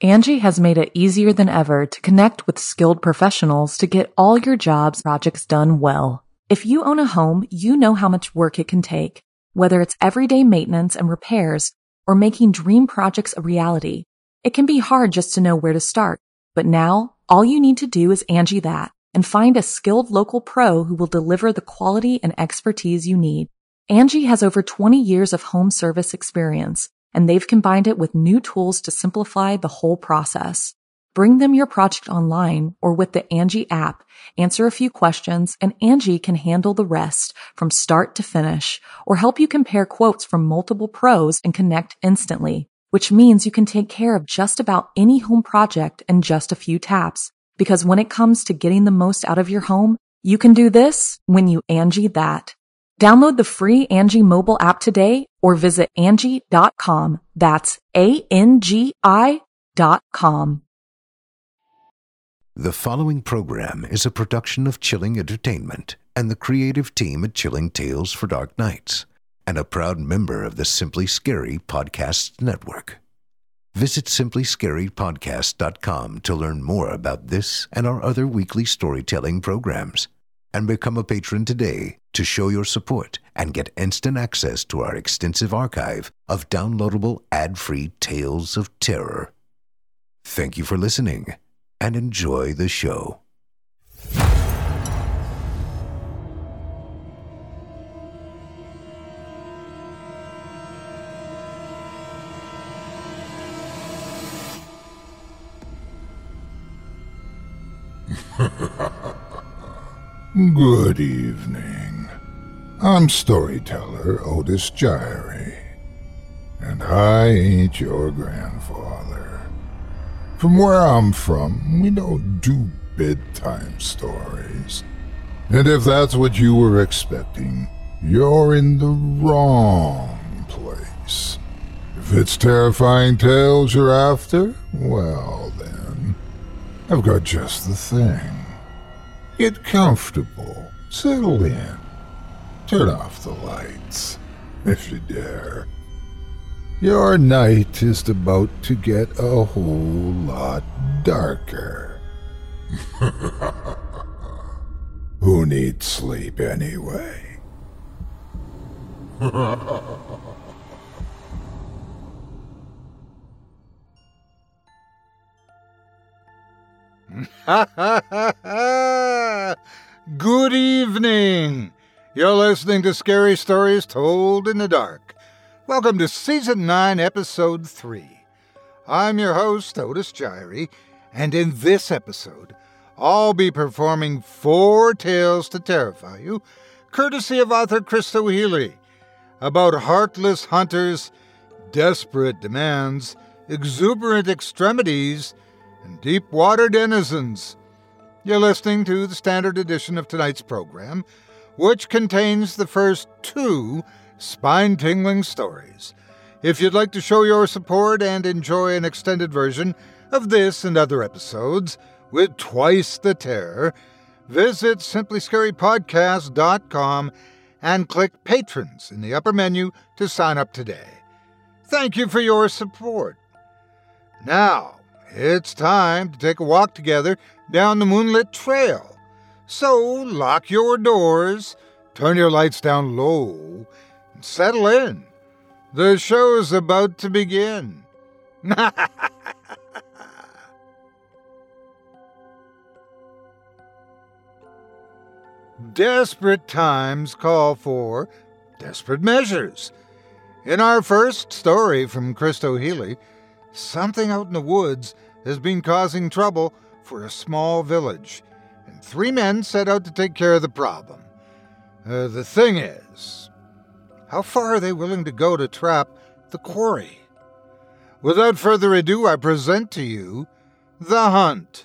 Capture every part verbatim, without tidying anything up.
Angie has made it easier than ever to connect with skilled professionals to get all your jobs projects done well. If you own a home, you know how much work it can take, whether it's everyday maintenance and repairs or making dream projects a reality. It can be hard just to know where to start, but now all you need to do is Angie that and find a skilled local pro who will deliver the quality and expertise you need. Angie has over twenty years of home service experience, and they've combined it with new tools to simplify the whole process. Bring them your project online or with the Angie app, answer a few questions, and Angie can handle the rest from start to finish or help you compare quotes from multiple pros and connect instantly, which means you can take care of just about any home project in just a few taps. Because when it comes to getting the most out of your home, you can do this when you Angie that. Download the free Angie mobile app today or visit Angie dot com. That's A N G I dot com. The following program is a production of Chilling Entertainment and the creative team at Chilling Tales for Dark Nights, and a proud member of the Simply Scary Podcasts Network. Visit simply scary podcast dot com to learn more about this and our other weekly storytelling programs, and become a patron today to show your support and get instant access to our extensive archive of downloadable ad-free tales of terror. Thank you for listening, and enjoy the show. Good evening. I'm storyteller Otis Gyrie, and I ain't your grandfather. From where I'm from, we don't do bedtime stories. And if that's what you were expecting, you're in the wrong place. If it's terrifying tales you're after, well then, I've got just the thing. Get comfortable, settle in, turn off the lights, if you dare. Your night is about to get a whole lot darker. Who needs sleep anyway? Good evening. You're listening to Scary Stories Told in the Dark. Welcome to Season nine, Episode three. I'm your host, Otis Gyrie, and in this episode, I'll be performing four tales to terrify you, courtesy of author Christo Healy, about heartless hunters, desperate demands, exuberant extremities, and deep-water denizens. You're listening to the standard edition of tonight's program, which contains the first two spine-tingling stories. If you'd like to show your support and enjoy an extended version of this and other episodes with twice the terror, visit simply scary podcast dot com and click Patrons in the upper menu to sign up today. Thank you for your support. Now, it's time to take a walk together down the moonlit trail. So lock your doors, turn your lights down low, and settle in. The show's about to begin. Desperate times call for desperate measures. In our first story from Christo Healy, something out in the woods has been causing trouble for a small village, and three men set out to take care of the problem. Uh, the thing is, how far are they willing to go to trap the quarry? Without further ado, I present to you The Hunt.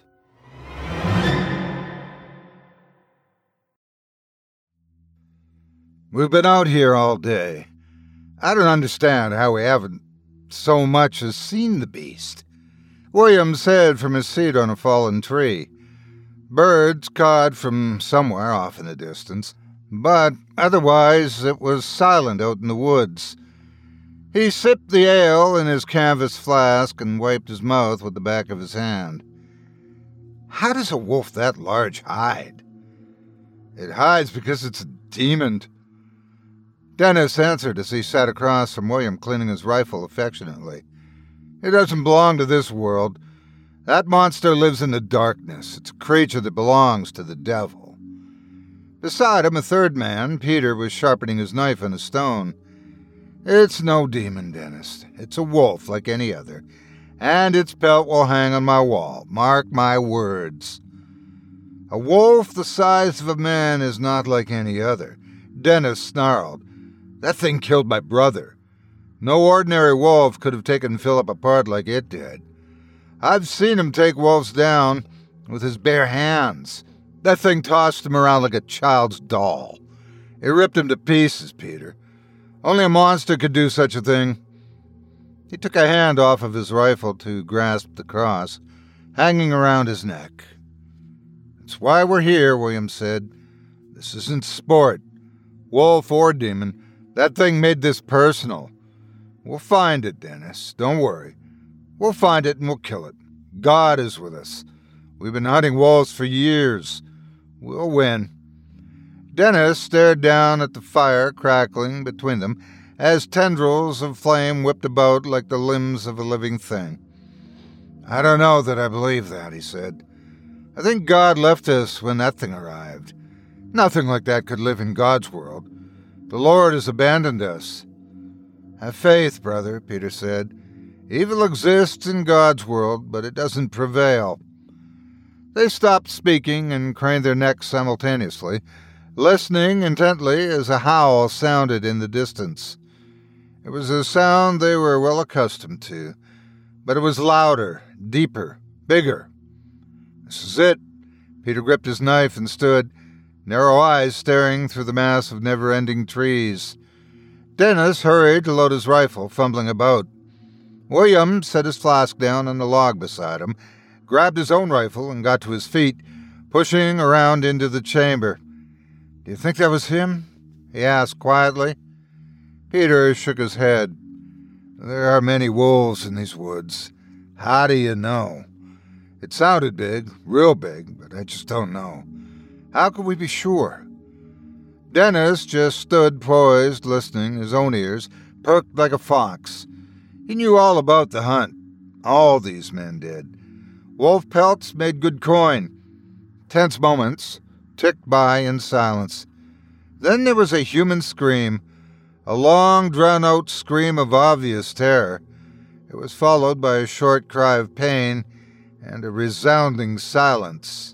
We've been out here all day. I don't understand how we haven't so much as seen the beast. William said from his seat on a fallen tree. Birds cawed from somewhere off in the distance, but otherwise it was silent out in the woods. He sipped the ale in his canvas flask and wiped his mouth with the back of his hand. How does a wolf that large hide? It hides because it's a demon. Dennis answered as he sat across from William, cleaning his rifle affectionately. It doesn't belong to this world. That monster lives in the darkness. It's a creature that belongs to the devil. Beside him, a third man, Peter, was sharpening his knife on a stone. It's no demon, Dennis. It's a wolf like any other, and its pelt will hang on my wall. Mark my words. A wolf the size of a man is not like any other. Dennis snarled. That thing killed my brother. No ordinary wolf could have taken Philip apart like it did. I've seen him take wolves down with his bare hands. That thing tossed him around like a child's doll. It ripped him to pieces, Peter. Only a monster could do such a thing. He took a hand off of his rifle to grasp the cross, hanging around his neck. It's why we're here, William said. This isn't sport. Wolf or demon, that thing made this personal. We'll find it, Dennis. Don't worry. We'll find it and we'll kill it. God is with us. We've been hunting wolves for years. We'll win. Dennis stared down at the fire crackling between them as tendrils of flame whipped about like the limbs of a living thing. I don't know that I believe that, he said. I think God left us when that thing arrived. Nothing like that could live in God's world. The Lord has abandoned us. Have faith, brother, Peter said. Evil exists in God's world, but it doesn't prevail. They stopped speaking and craned their necks simultaneously, listening intently as a howl sounded in the distance. It was a sound they were well accustomed to, but it was louder, deeper, bigger. This is it. Peter gripped his knife and stood, narrow eyes staring through the mass of never-ending trees. Dennis hurried to load his rifle, fumbling about. William set his flask down on the log beside him, grabbed his own rifle, and got to his feet, pushing around into the chamber. Do you think that was him? He asked quietly. Peter shook his head. There are many wolves in these woods. How do you know? It sounded big, real big, but I just don't know. How could we be sure? Dennis just stood poised, listening, his own ears perked like a fox. He knew all about the hunt. All these men did. Wolf pelts made good coin. Tense moments ticked by in silence. Then there was a human scream, a long, drawn-out scream of obvious terror. It was followed by a short cry of pain and a resounding silence.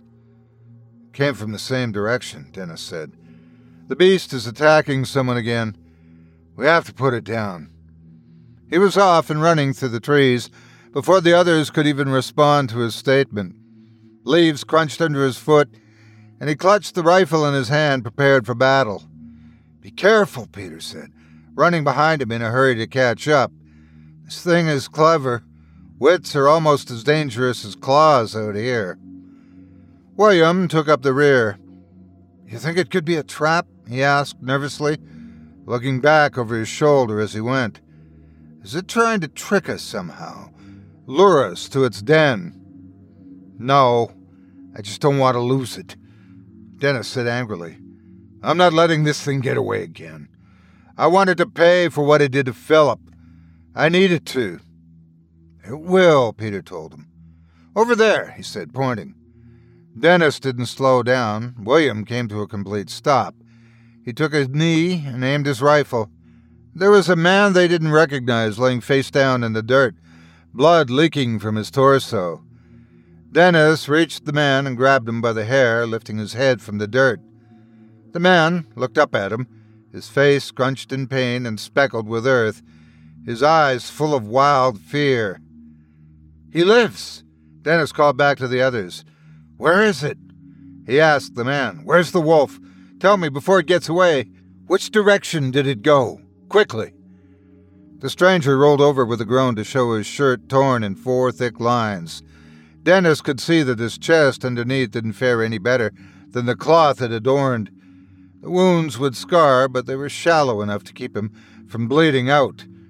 It came from the same direction, Dennis said. The beast is attacking someone again. We have to put it down. He was off and running through the trees before the others could even respond to his statement. Leaves crunched under his foot, and he clutched the rifle in his hand, prepared for battle. Be careful, Peter said, running behind him in a hurry to catch up. This thing is clever. Wits are almost as dangerous as claws out here. William took up the rear. You think it could be a trap? He asked nervously, looking back over his shoulder as he went. Is it trying to trick us somehow? Lure us to its den? No, I just don't want to lose it. Dennis said angrily. I'm not letting this thing get away again. I wanted to pay for what it did to Philip. I need it to. It will, Peter told him. Over there, he said, pointing. Dennis didn't slow down. William came to a complete stop. He took a knee and aimed his rifle. There was a man they didn't recognize laying face down in the dirt, blood leaking from his torso. Dennis reached the man and grabbed him by the hair, lifting his head from the dirt. The man looked up at him, his face scrunched in pain and speckled with earth, his eyes full of wild fear. He lives, Dennis called back to the others. Where is it? He asked the man. Where's the wolf? Tell me before it gets away. Which direction did it go? Quickly. The stranger rolled over with a groan to show his shirt torn in four thick lines. Dennis could see that his chest underneath didn't fare any better than the cloth it adorned. The wounds would scar, but they were shallow enough to keep him from bleeding out.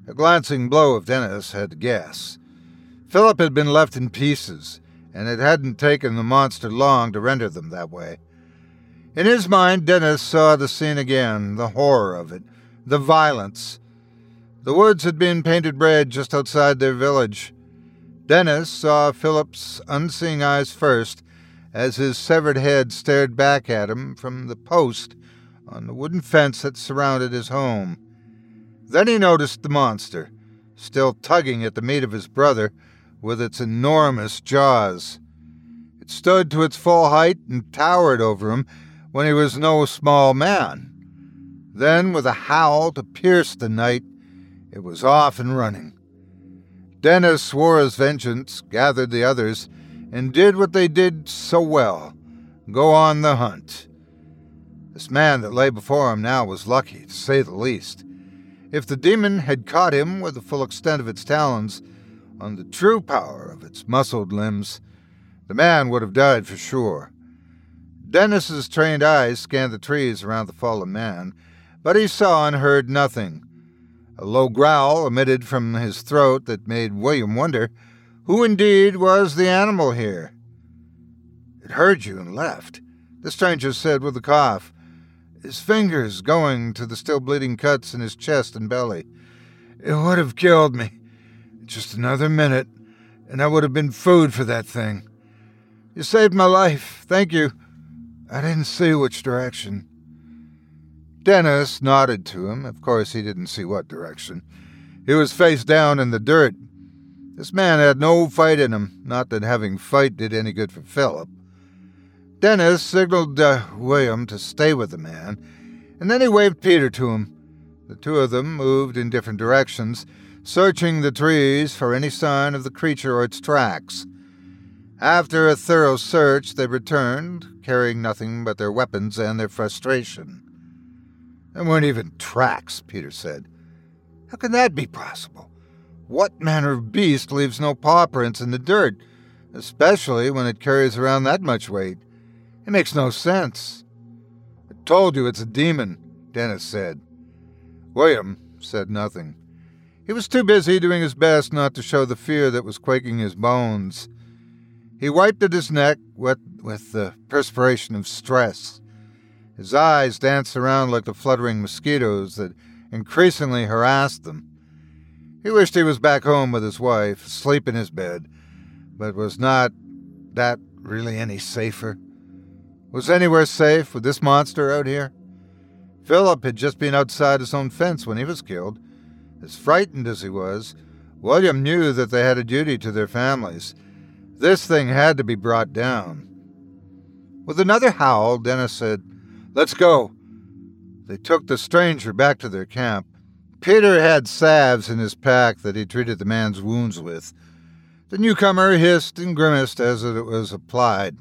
A glancing blow of Dennis had to guess. Philip had been left in pieces, and it hadn't taken the monster long to render them that way. In his mind, Dennis saw the scene again, the horror of it, the violence. The woods had been painted red just outside their village. Dennis saw Philip's unseeing eyes first as his severed head stared back at him from the post on the wooden fence that surrounded his home. Then he noticed the monster, still tugging at the meat of his brother with its enormous jaws. It stood to its full height and towered over him when he was no small man. Then, with a howl to pierce the night, it was off and running. Dennis swore his vengeance, gathered the others, and did what they did so well, go on the hunt. This man that lay before him now was lucky, to say the least. If the demon had caught him with the full extent of its talons, on the true power of its muscled limbs, the man would have died for sure. Dennis's trained eyes scanned the trees around the fallen man, but he saw and heard nothing. A low growl emitted from his throat that made William wonder who indeed was the animal here. "It heard you and left," the stranger said with a cough, his fingers going to the still bleeding cuts in his chest and belly. "It would have killed me. Just another minute, and I would have been food for that thing. You saved my life. Thank you. I didn't see which direction." Dennis nodded to him. Of course, he didn't see what direction. He was face down in the dirt. This man had no fight in him, not that having fight did any good for Philip. Dennis signaled uh, William to stay with the man, and then he waved Peter to him. The two of them moved in different directions, searching the trees for any sign of the creature or its tracks. After a thorough search, they returned, carrying nothing but their weapons and their frustration. "There weren't even tracks," Peter said. "How can that be possible? What manner of beast leaves no paw prints in the dirt, especially when it carries around that much weight? It makes no sense." "I told you it's a demon," Dennis said. William said nothing. He was too busy doing his best not to show the fear that was quaking his bones. He wiped at his neck, wet with the perspiration of stress. His eyes danced around like the fluttering mosquitoes that increasingly harassed them. He wished he was back home with his wife, asleep in his bed, but was not that really any safer? Was anywhere safe with this monster out here? Philip had just been outside his own fence when he was killed. As frightened as he was, William knew that they had a duty to their families. This thing had to be brought down. With another howl, Dennis said, "Let's go." They took the stranger back to their camp. Peter had salves in his pack that he treated the man's wounds with. The newcomer hissed and grimaced as it was applied.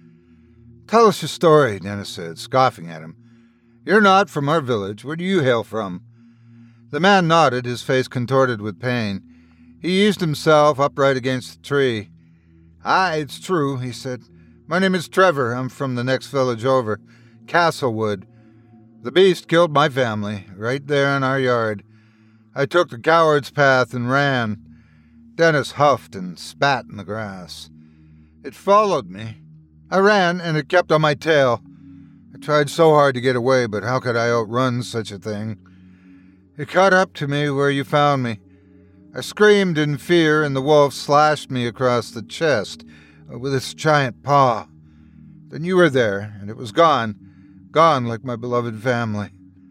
"Tell us your story," Dennis said, scoffing at him. "You're not from our village. Where do you hail from?" The man nodded, his face contorted with pain. He eased himself upright against the tree. "Aye, it's true," he said. "My name is Trevor. I'm from the next village over, Castlewood. The beast killed my family, right there in our yard. I took the coward's path and ran." Dennis huffed and spat in the grass. "It followed me. I ran, and it kept on my tail. I tried so hard to get away, but how could I outrun such a thing? It caught up to me where you found me. I screamed in fear, and the wolf slashed me across the chest with its giant paw. Then you were there, and it was gone, gone like my beloved family."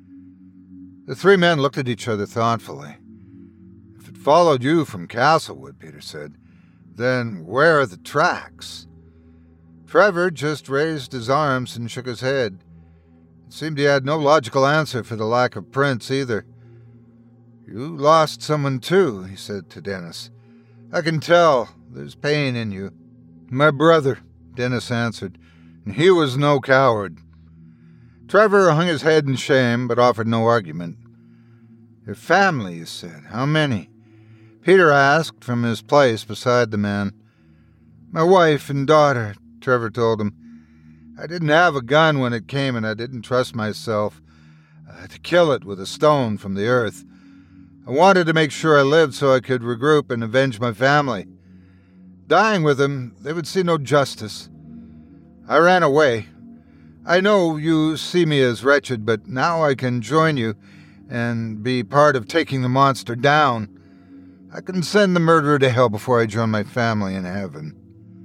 The three men looked at each other thoughtfully. "If it followed you from Castlewood," Peter said, "then where are the tracks?" Trevor just raised his arms and shook his head. It seemed he had no logical answer for the lack of prints either. "You lost someone too," he said to Dennis. "I can tell. There's pain in you." "My brother," Dennis answered, "and he was no coward." Trevor hung his head in shame, but offered no argument. "Your family," he said. "How many?" Peter asked from his place beside the man. "My wife and daughter," Trevor told him. "I didn't have a gun when it came, and I didn't trust myself uh, to kill it with a stone from the earth. I wanted to make sure I lived so I could regroup and avenge my family. Dying with them, they would see no justice. I ran away. I know you see me as wretched, but now I can join you and be part of taking the monster down. I can send the murderer to hell before I join my family in heaven.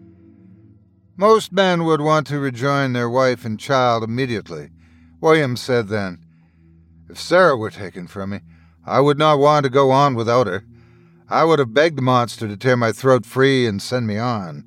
Most men would want to rejoin their wife and child immediately. William said then, "If Sarah were taken from me, I would not want to go on without her. I would have begged the monster to tear my throat free and send me on."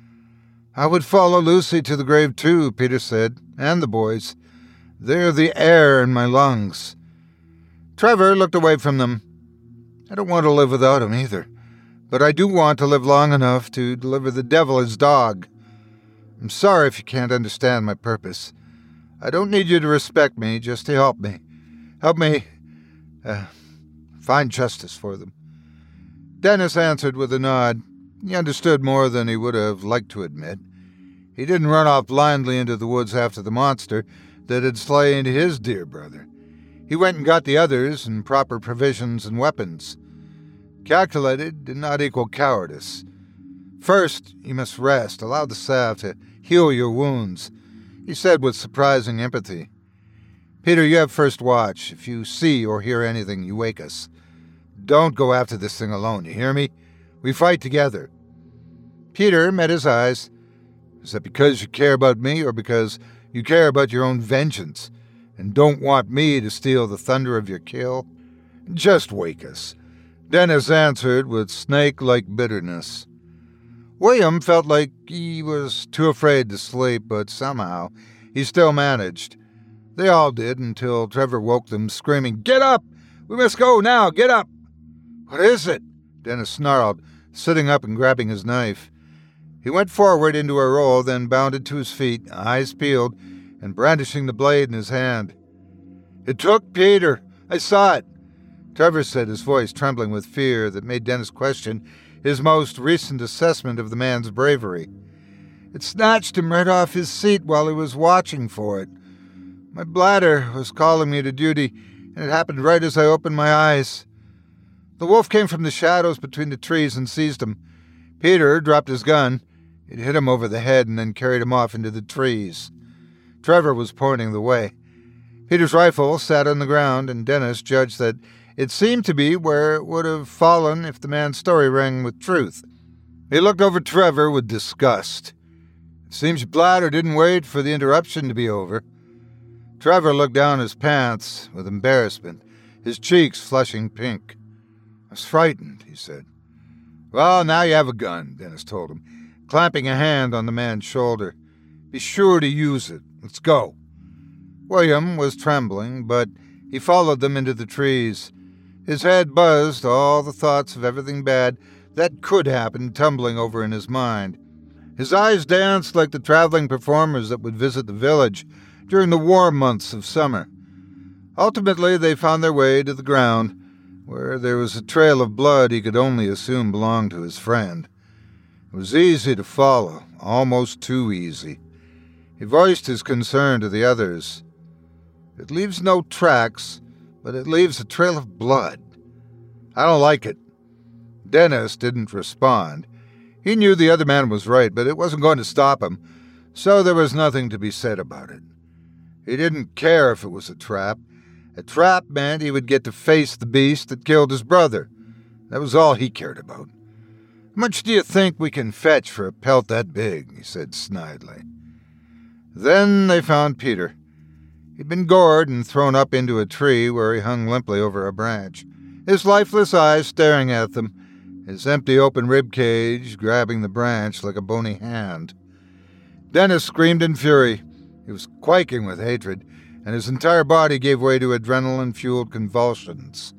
"I would follow Lucy to the grave too," Peter said, "and the boys. They're the air in my lungs." Trevor looked away from them. "I don't want to live without him either, but I do want to live long enough to deliver the devil his dog. I'm sorry if you can't understand my purpose. I don't need you to respect me, just to help me. Help me uh, find justice for them." Dennis answered with a nod. He understood more than he would have liked to admit. He didn't run off blindly into the woods after the monster that had slain his dear brother. He went and got the others and proper provisions and weapons. Calculated did not equal cowardice. "First, you must rest. Allow the salve to heal your wounds," he said with surprising empathy. "Peter, you have first watch. If you see or hear anything, you wake us. Don't go after this thing alone, you hear me? We fight together." Peter met his eyes. "Is that because you care about me or because you care about your own vengeance and don't want me to steal the thunder of your kill? Just wake us," Dennis answered with snake-like bitterness. William felt like he was too afraid to sleep, but somehow he still managed. They all did until Trevor woke them, screaming, "Get up! We must go now! Get up!" "What is it?" Dennis snarled, sitting up and grabbing his knife. He went forward into a roll, then bounded to his feet, eyes peeled, and brandishing the blade in his hand. "It took Peter. I saw it," Trevor said, his voice trembling with fear that made Dennis question his most recent assessment of the man's bravery. "It snatched him right off his seat while he was watching for it. My bladder was calling me to duty, and it happened right as I opened my eyes. The wolf came from the shadows between the trees and seized him. Peter dropped his gun. It hit him over the head and then carried him off into the trees." Trevor was pointing the way. Peter's rifle sat on the ground, and Dennis judged that it seemed to be where it would have fallen if the man's story rang with truth. He looked over Trevor with disgust. "It seems your bladder didn't wait for the interruption to be over." Trevor looked down his pants with embarrassment, his cheeks flushing pink. "I was frightened," he said. "Well, now you have a gun," Dennis told him, clamping a hand on the man's shoulder. "Be sure to use it. Let's go." William was trembling, but he followed them into the trees. His head buzzed, all the thoughts of everything bad that could happen tumbling over in his mind. His eyes danced like the traveling performers that would visit the village during the warm months of summer. Ultimately, they found their way to the ground, where there was a trail of blood he could only assume belonged to his friend. It was easy to follow, almost too easy. He voiced his concern to the others. "It leaves no tracks, but it leaves a trail of blood. I don't like it." Dennis didn't respond. He knew the other man was right, but it wasn't going to stop him, so there was nothing to be said about it. He didn't care if it was a trap. A trap meant he would get to face the beast that killed his brother. That was all he cared about. "How much do you think we can fetch for a pelt that big?" he said snidely. Then they found Peter. He'd been gored and thrown up into a tree where he hung limply over a branch, his lifeless eyes staring at them, his empty open rib cage grabbing the branch like a bony hand. Dennis screamed in fury. He was quaking with hatred, and his entire body gave way to adrenaline-fueled convulsions.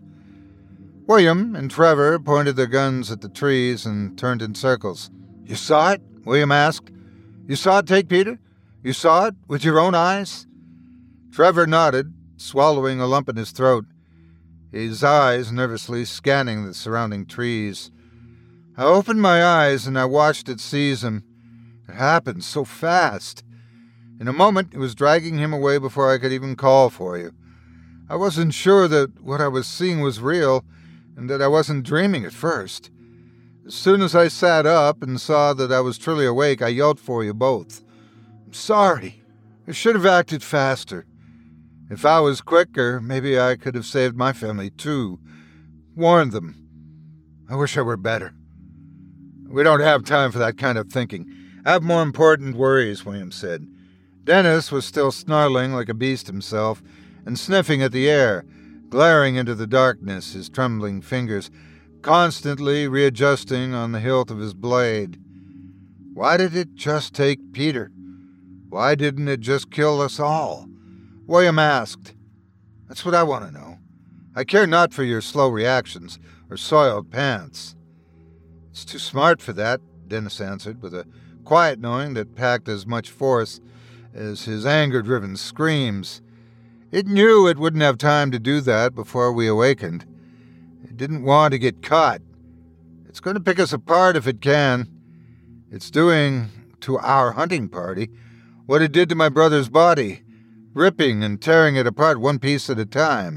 William and Trevor pointed their guns at the trees and turned in circles. "You saw it?" William asked. "You saw it take Peter? You saw it with your own eyes?" Trevor nodded, swallowing a lump in his throat, his eyes nervously scanning the surrounding trees. "I opened my eyes and I watched it seize him. It happened so fast. In a moment, it was dragging him away before I could even call for you. I wasn't sure that what I was seeing was real, and that I wasn't dreaming at first. As soon as I sat up and saw that I was truly awake, I yelled for you both. I'm sorry. I should have acted faster. If I was quicker, maybe I could have saved my family too. Warned them. I wish I were better. We don't have time for that kind of thinking. I have more important worries, William said. Dennis was still snarling like a beast himself and sniffing at the air, glaring into the darkness, his trembling fingers constantly readjusting on the hilt of his blade. Why did it just take Peter? Why didn't it just kill us all? William asked. That's what I want to know. I care not for your slow reactions or soiled pants. It's too smart for that, Dennis answered, with a quiet knowing that packed as much force as his anger-driven screams. It knew it wouldn't have time to do that before we awakened. It didn't want to get caught. It's going to pick us apart if it can. It's doing to our hunting party what it did to my brother's body, ripping and tearing it apart one piece at a time.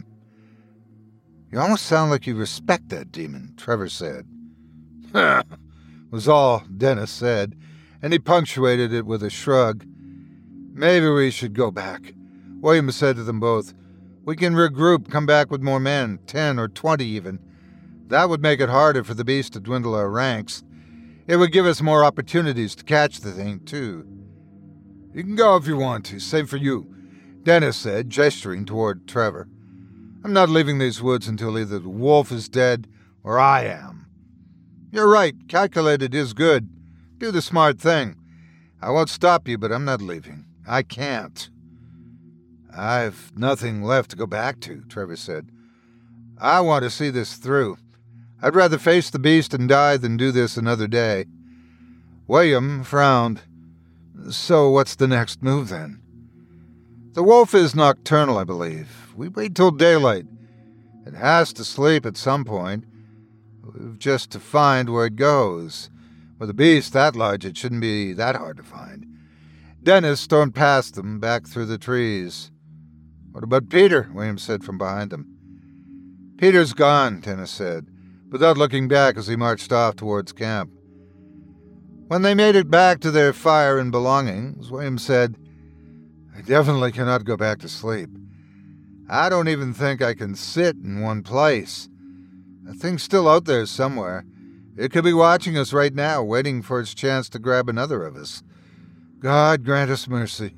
You almost sound like you respect that demon, Trevor said. Was all Dennis said, and he punctuated it with a shrug. Maybe we should go back, William said to them both. We can regroup, come back with more men, ten or twenty even. That would make it harder for the beast to dwindle our ranks. It would give us more opportunities to catch the thing, too. You can go if you want to, same for you, Dennis said, gesturing toward Trevor. I'm not leaving these woods until either the wolf is dead or I am. You're right, calculated is good. Do the smart thing. I won't stop you, but I'm not leaving. I can't. I've nothing left to go back to, Trevor said. I want to see this through. I'd rather face the beast and die than do this another day. William frowned. So what's the next move, then? The wolf is nocturnal, I believe. We wait till daylight. It has to sleep at some point. We've just to find where it goes. With a beast that large, it shouldn't be that hard to find. Dennis stormed past them, back through the trees. What about Peter? William said from behind them. Peter's gone, Dennis said, without looking back as he marched off towards camp. When they made it back to their fire and belongings, William said, I definitely cannot go back to sleep. I don't even think I can sit in one place. The thing's still out there somewhere. It could be watching us right now, waiting for its chance to grab another of us. God grant us mercy.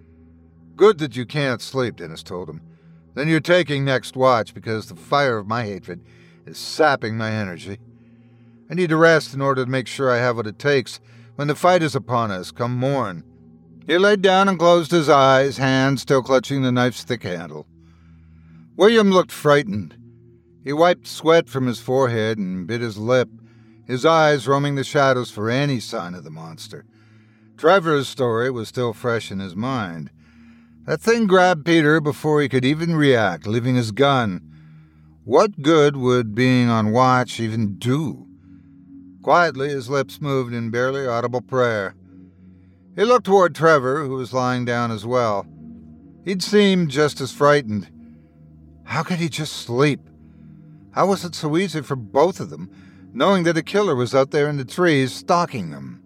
Good that you can't sleep, Dennis told him. Then you're taking next watch because the fire of my hatred is sapping my energy. I need to rest in order to make sure I have what it takes when the fight is upon us come morn. He laid down and closed his eyes, hands still clutching the knife's thick handle. William looked frightened. He wiped sweat from his forehead and bit his lip, his eyes roaming the shadows for any sign of the monster. Trevor's story was still fresh in his mind. That thing grabbed Peter before he could even react, leaving his gun. What good would being on watch even do? Quietly, his lips moved in barely audible prayer. He looked toward Trevor, who was lying down as well. He'd seemed just as frightened. How could he just sleep? How was it so easy for both of them, knowing that a killer was out there in the trees stalking them?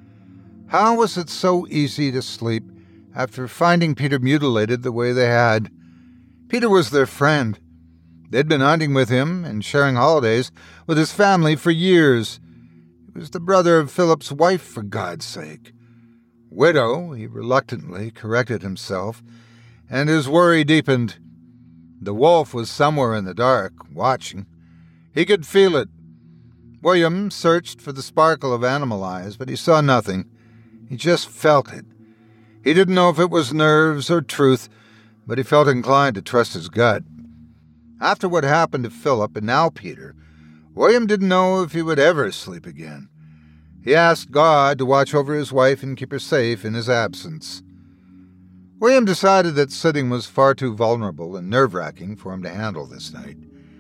How was it so easy to sleep after finding Peter mutilated the way they had? Peter was their friend. They'd been hunting with him and sharing holidays with his family for years. He was the brother of Philip's wife, for God's sake. Widow, he reluctantly corrected himself, and his worry deepened. The wolf was somewhere in the dark, watching. He could feel it. William searched for the sparkle of animal eyes, but he saw nothing. He just felt it. He didn't know if it was nerves or truth, but he felt inclined to trust his gut. After what happened to Philip and now Peter, William didn't know if he would ever sleep again. He asked God to watch over his wife and keep her safe in his absence. William decided that sitting was far too vulnerable and nerve-wracking for him to handle this night.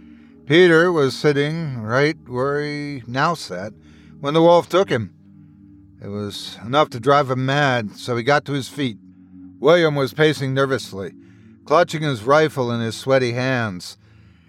Peter was sitting right where he now sat when the wolf took him. It was enough to drive him mad, so he got to his feet. William was pacing nervously, clutching his rifle in his sweaty hands.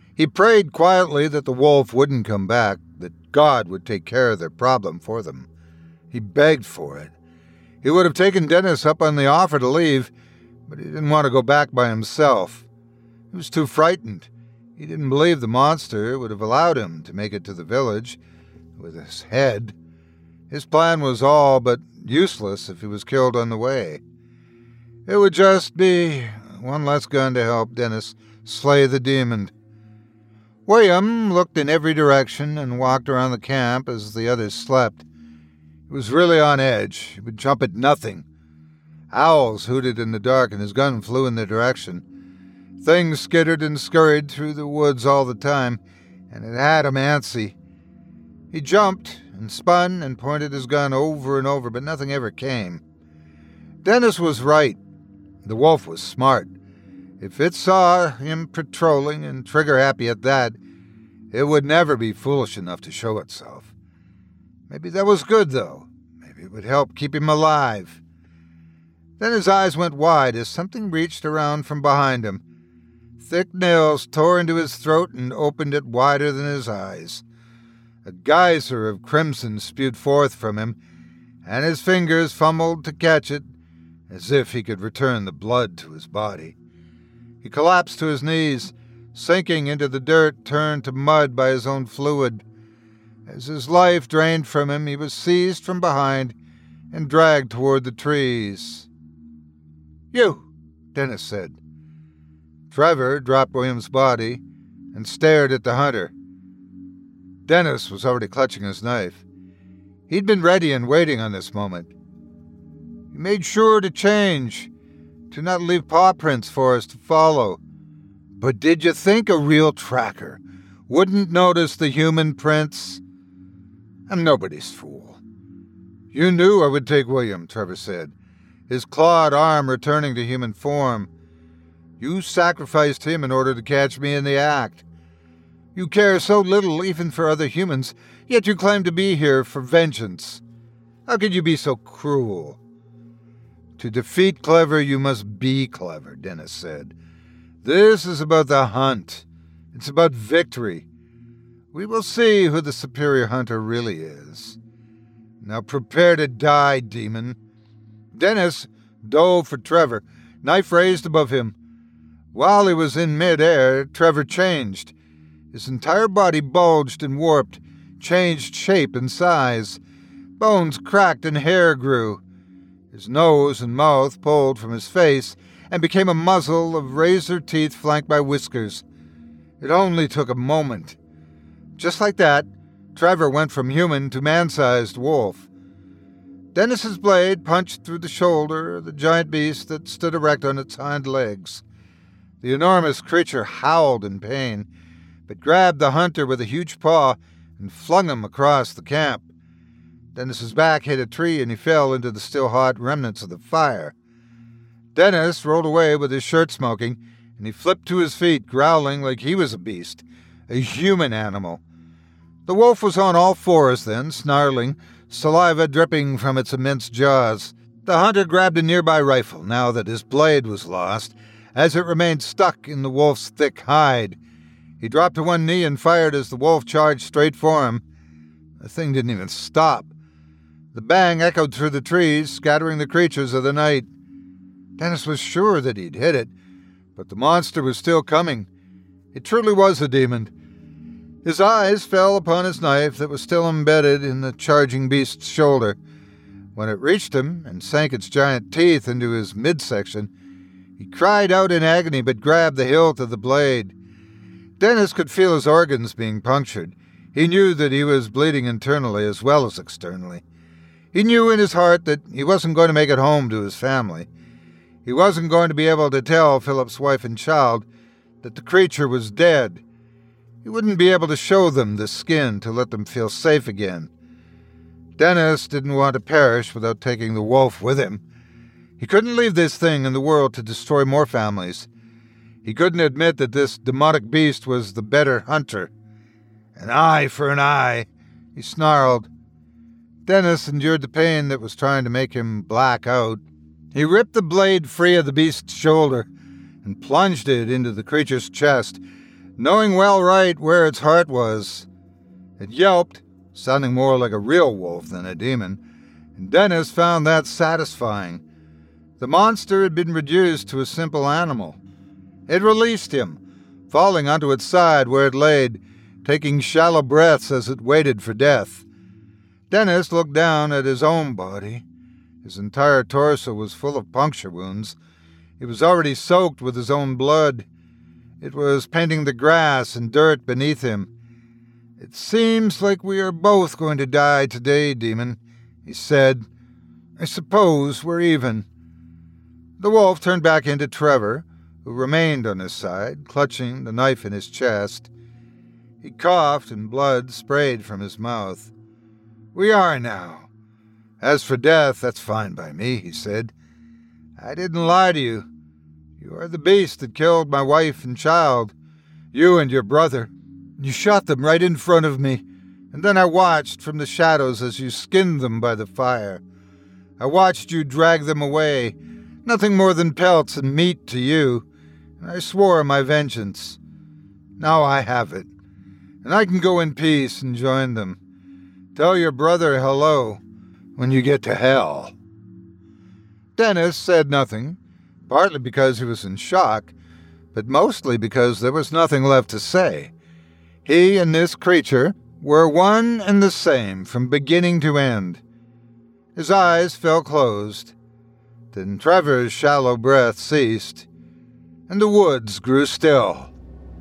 He prayed quietly that the wolf wouldn't come back, that God would take care of their problem for them. He begged for it. He would have taken Dennis up on the offer to leave, but he didn't want to go back by himself. He was too frightened. He didn't believe the monster would have allowed him to make it to the village with his head. His plan was all but useless if he was killed on the way. It would just be one less gun to help Dennis slay the demon. William looked in every direction and walked around the camp as the others slept. He was really on edge. He would jump at nothing. Owls hooted in the dark and his gun flew in their direction. Things skittered and scurried through the woods all the time, and it had him antsy. He jumped and spun and pointed his gun over and over, but nothing ever came. Dennis was right. The wolf was smart. If it saw him patrolling and trigger-happy at that, it would never be foolish enough to show itself. Maybe that was good, though. Maybe it would help keep him alive. Then his eyes went wide as something reached around from behind him. Thick nails tore into his throat and opened it wider than his eyes. A geyser of crimson spewed forth from him, and his fingers fumbled to catch it, as if he could return the blood to his body. He collapsed to his knees, sinking into the dirt turned to mud by his own fluid. As his life drained from him, he was seized from behind and dragged toward the trees. "You," Dennis said. Trevor dropped William's body and stared at the hunter. Dennis was already clutching his knife. He'd been ready and waiting on this moment. He made sure to change, to not leave paw prints for us to follow. But did you think a real tracker wouldn't notice the human prints? I'm nobody's fool. You knew I would take William, Trevor said, his clawed arm returning to human form. You sacrificed him in order to catch me in the act. You care so little even for other humans, yet you claim to be here for vengeance. How could you be so cruel? To defeat clever, you must be clever, Dennis said. This is about the hunt. It's about victory. We will see who the superior hunter really is. Now prepare to die, demon. Dennis dove for Trevor, knife raised above him. While he was in mid-air, Trevor changed. His entire body bulged and warped, changed shape and size. Bones cracked and hair grew. His nose and mouth pulled from his face and became a muzzle of razor teeth flanked by whiskers. It only took a moment. Just like that, Trevor went from human to man-sized wolf. Dennis's blade punched through the shoulder of the giant beast that stood erect on its hind legs. The enormous creature howled in pain, but grabbed the hunter with a huge paw and flung him across the camp. Dennis's back hit a tree and he fell into the still hot remnants of the fire. Dennis rolled away with his shirt smoking, and he flipped to his feet, growling like he was a beast, a human animal. The wolf was on all fours then, snarling, saliva dripping from its immense jaws. The hunter grabbed a nearby rifle, now that his blade was lost, as it remained stuck in the wolf's thick hide. He dropped to one knee and fired as the wolf charged straight for him. The thing didn't even stop. The bang echoed through the trees, scattering the creatures of the night. Dennis was sure that he'd hit it, but the monster was still coming. It truly was a demon. His eyes fell upon his knife that was still embedded in the charging beast's shoulder. When it reached him and sank its giant teeth into his midsection, he cried out in agony but grabbed the hilt of the blade. Dennis could feel his organs being punctured. He knew that he was bleeding internally as well as externally. He knew in his heart that he wasn't going to make it home to his family. He wasn't going to be able to tell Philip's wife and child that the creature was dead. He wouldn't be able to show them the skin to let them feel safe again. Dennis didn't want to perish without taking the wolf with him. He couldn't leave this thing in the world to destroy more families. He couldn't admit that this demonic beast was the better hunter. An eye for an eye, he snarled. Dennis endured the pain that was trying to make him black out. He ripped the blade free of the beast's shoulder and plunged it into the creature's chest, knowing well right where its heart was. It yelped, sounding more like a real wolf than a demon, and Dennis found that satisfying. The monster had been reduced to a simple animal. It released him, falling onto its side where it laid, taking shallow breaths as it waited for death. Dennis looked down at his own body. His entire torso was full of puncture wounds. It was already soaked with his own blood. It was painting the grass and dirt beneath him. "It seems like we are both going to die today, demon," he said. "I suppose we're even." The wolf turned back into Trevor, who remained on his side, clutching the knife in his chest. He coughed and blood sprayed from his mouth. "We are now. As for death, that's fine by me," he said. "I didn't lie to you. You are the beast that killed my wife and child. You and your brother. You shot them right in front of me, and then I watched from the shadows as you skinned them by the fire. I watched you drag them away, nothing more than pelts and meat to you, and I swore my vengeance. Now I have it, and I can go in peace and join them. Tell your brother hello when you get to hell." Dennis said nothing, partly because he was in shock, but mostly because there was nothing left to say. He and this creature were one and the same from beginning to end. His eyes fell closed. Then Trevor's shallow breath ceased, and the woods grew still.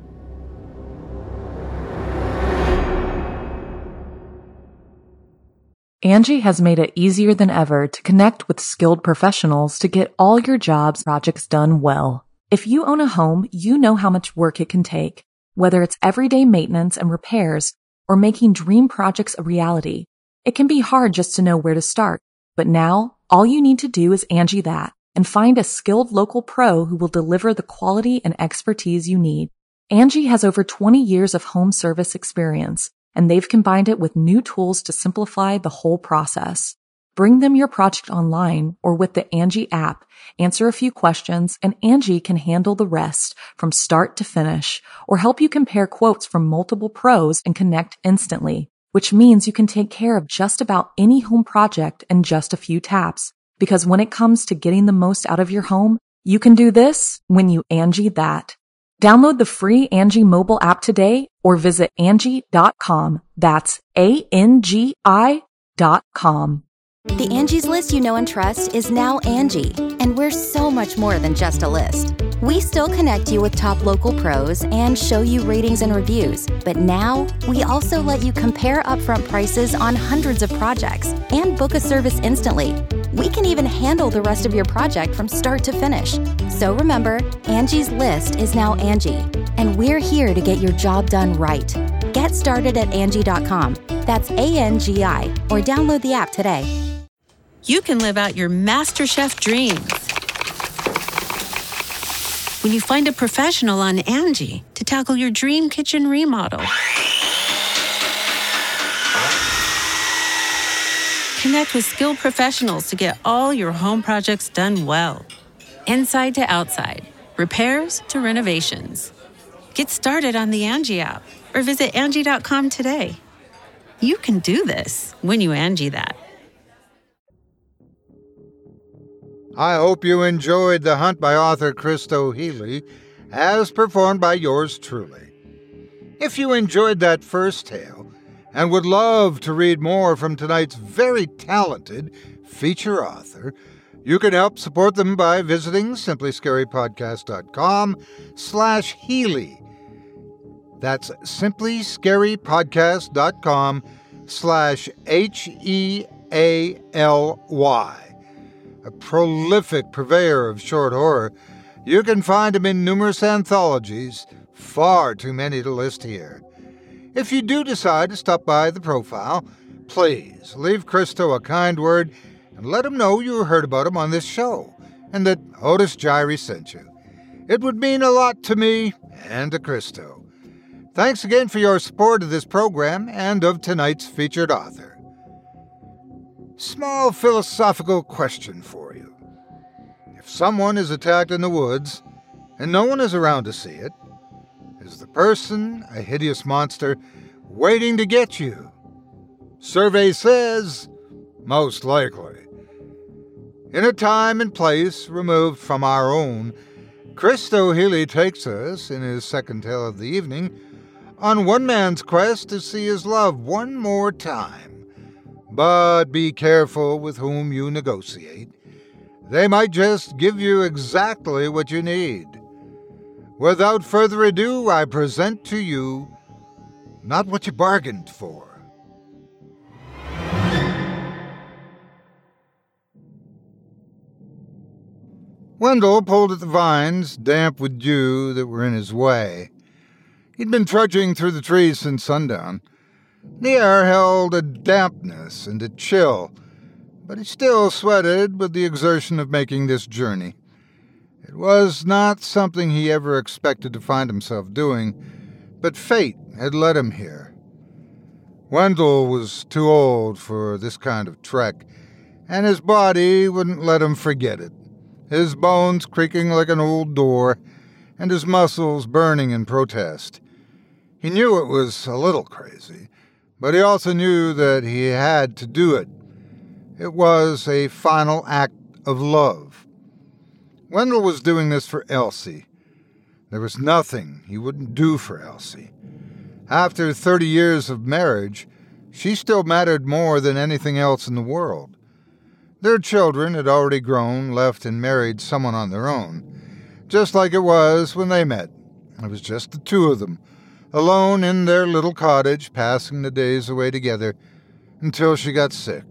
Angie has made it easier than ever to connect with skilled professionals to get all your jobs projects done well. If you own a home, you know how much work it can take, whether it's everyday maintenance and repairs or making dream projects a reality. It can be hard just to know where to start, but now all you need to do is Angie that and find a skilled local pro who will deliver the quality and expertise you need. Angie has over twenty years of home service experience, and they've combined it with new tools to simplify the whole process. Bring them your project online or with the Angie app, answer a few questions, and Angie can handle the rest from start to finish, or help you compare quotes from multiple pros and connect instantly, which means you can take care of just about any home project in just a few taps. Because when it comes to getting the most out of your home, you can do this when you Angie that. Download the free Angie mobile app today or visit Angie dot com. That's A N G I dot com. The Angie's List you know and trust is now Angie, and we're so much more than just a list. We still connect you with top local pros and show you ratings and reviews, but now we also let you compare upfront prices on hundreds of projects and book a service instantly. We can even handle the rest of your project from start to finish. So remember, Angie's List is now Angie, and we're here to get your job done right. Get started at Angie dot com. That's A N G I, or download the app today. You can live out your MasterChef dreams when you find a professional on Angie to tackle your dream kitchen remodel. Connect with skilled professionals to get all your home projects done well. Inside to outside, repairs to renovations. Get started on the Angie app or visit Angie dot com today. You can do this when you Angie that. I hope you enjoyed The Hunt by author Christo Healy, as performed by yours truly. If you enjoyed that first tale and would love to read more from tonight's very talented feature author, you can help support them by visiting simply scary podcast dot com slash Healy. That's simply scary podcast dot com slash H E A L Y. A prolific purveyor of short horror, you can find him in numerous anthologies, far too many to list here. If you do decide to stop by the profile, please leave Christo a kind word and let him know you heard about him on this show and that Otis Jiry sent you. It would mean a lot to me and to Christo. Thanks again for your support of this program and of tonight's featured author. Small philosophical question for you. If someone is attacked in the woods and no one is around to see it, is Is the person a hideous monster waiting to get you? Survey says, most likely. In a time and place removed from our own, Christo Healy takes us, in his second tale of the evening, on one man's quest to see his love one more time. But be careful with whom you negotiate. They might just give you exactly what you need. Without further ado, I present to you Not What You Bargained For. Wendell pulled at the vines, damp with dew that were in his way. He'd been trudging through the trees since sundown. The air held a dampness and a chill, but he still sweated with the exertion of making this journey. It was not something he ever expected to find himself doing, but fate had led him here. Wendell was too old for this kind of trek, and his body wouldn't let him forget it, his bones creaking like an old door, and his muscles burning in protest. He knew it was a little crazy, but he also knew that he had to do it. It was a final act of love. Wendell was doing this for Elsie. There was nothing he wouldn't do for Elsie. After thirty years of marriage, she still mattered more than anything else in the world. Their children had already grown, left and married someone on their own, just like it was when they met. It was just the two of them, alone in their little cottage, passing the days away together until she got sick.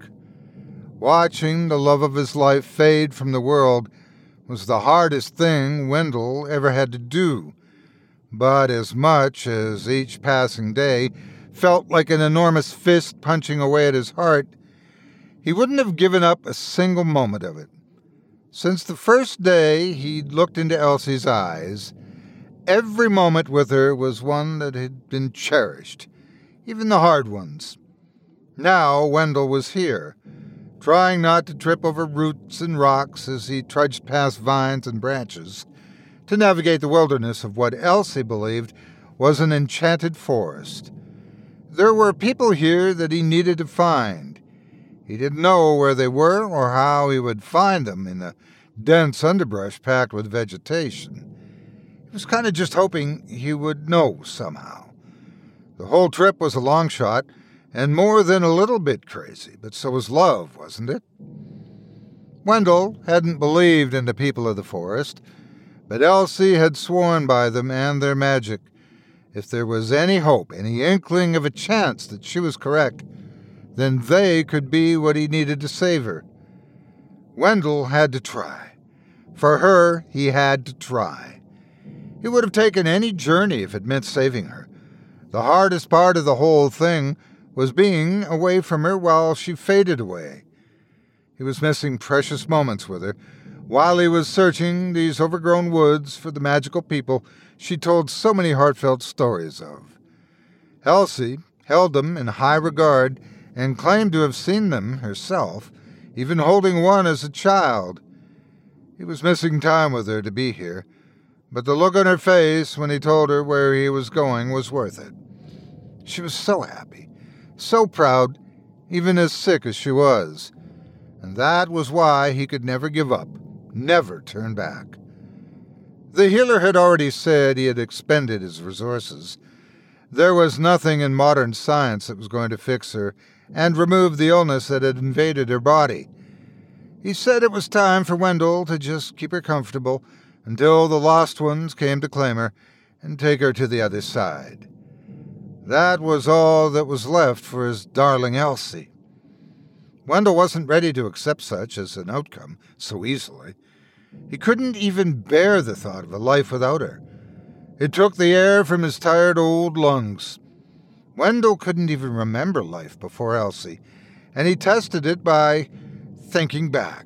Watching the love of his life fade from the world was the hardest thing Wendell ever had to do, but as much as each passing day felt like an enormous fist punching away at his heart, he wouldn't have given up a single moment of it. Since the first day he'd looked into Elsie's eyes, every moment with her was one that had been cherished, even the hard ones. Now Wendell was here, trying not to trip over roots and rocks as he trudged past vines and branches to navigate the wilderness of what Elsie believed was an enchanted forest. There were people here that he needed to find. He didn't know where they were or how he would find them in the dense underbrush packed with vegetation. He was kind of just hoping he would know somehow. The whole trip was a long shot, and more than a little bit crazy, but so was love, wasn't it? Wendell hadn't believed in the people of the forest, but Elsie had sworn by them and their magic. If there was any hope, any inkling of a chance that she was correct, then they could be what he needed to save her. Wendell had to try. For her, he had to try. He would have taken any journey if it meant saving her. The hardest part of the whole thing was being away from her while she faded away. He was missing precious moments with her while he was searching these overgrown woods for the magical people she told so many heartfelt stories of. Elsie held them in high regard and claimed to have seen them herself, even holding one as a child. He was missing time with her to be here, but the look on her face when he told her where he was going was worth it. She was so happy, so proud, even as sick as she was. And that was why he could never give up, never turn back. The healer had already said he had expended his resources. There was nothing in modern science that was going to fix her and remove the illness that had invaded her body. He said it was time for Wendell to just keep her comfortable until the lost ones came to claim her and take her to the other side. That was all that was left for his darling Elsie. Wendell wasn't ready to accept such as an outcome so easily. He couldn't even bear the thought of a life without her. It took the air from his tired old lungs. Wendell couldn't even remember life before Elsie, and he tested it by thinking back.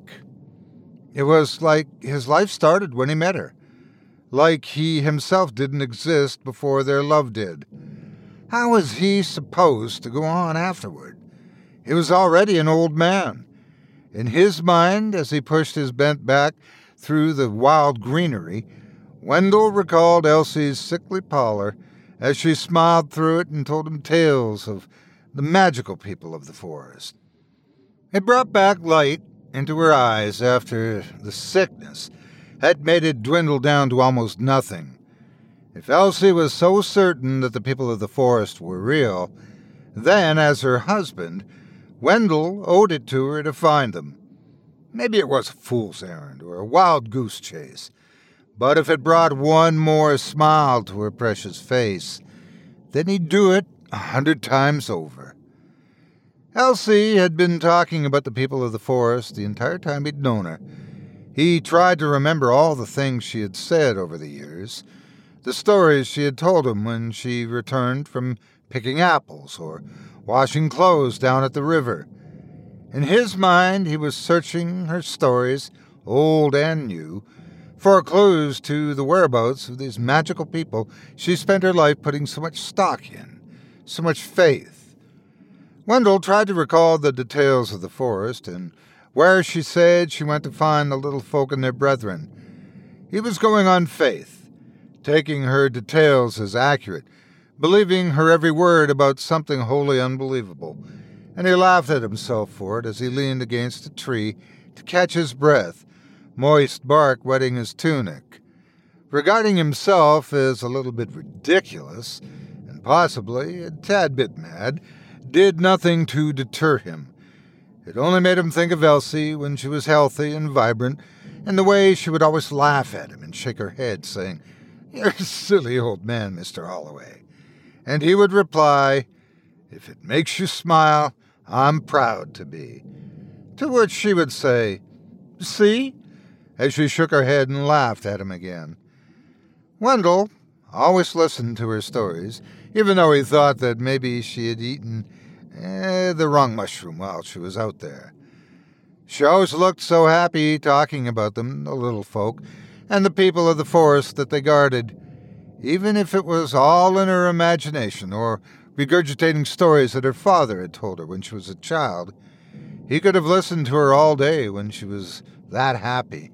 It was like his life started when he met her, like he himself didn't exist before their love did. How was he supposed to go on afterward? He was already an old man. In his mind, as he pushed his bent back through the wild greenery, Wendell recalled Elsie's sickly pallor as she smiled through it and told him tales of the magical people of the forest. It brought back light into her eyes after the sickness had made it dwindle down to almost nothing. If Elsie was so certain that the people of the forest were real, then, as her husband, Wendell owed it to her to find them. Maybe it was a fool's errand or a wild goose chase, but if it brought one more smile to her precious face, then he'd do it a hundred times over. Elsie had been talking about the people of the forest the entire time he'd known her. He tried to remember all the things she had said over the years, the stories she had told him when she returned from picking apples or washing clothes down at the river. In his mind, he was searching her stories, old and new, for clues to the whereabouts of these magical people she spent her life putting so much stock in, so much faith. Wendell tried to recall the details of the forest and where she said she went to find the little folk and their brethren. He was going on faith, taking her details as accurate, believing her every word about something wholly unbelievable, and he laughed at himself for it as he leaned against a tree to catch his breath, moist bark wetting his tunic. Regarding himself as a little bit ridiculous, and possibly a tad bit mad, did nothing to deter him. It only made him think of Elsie when she was healthy and vibrant, and the way she would always laugh at him and shake her head, saying, "You're a silly old man, Mister Holloway." And he would reply, "If it makes you smile, I'm proud to be." To which she would say, "See?" as she shook her head and laughed at him again. Wendell always listened to her stories, even though he thought that maybe she had eaten eh, the wrong mushroom while she was out there. She always looked so happy talking about them, the little folk, and the people of the forest that they guarded, even if it was all in her imagination or regurgitating stories that her father had told her when she was a child. He could have listened to her all day when she was that happy.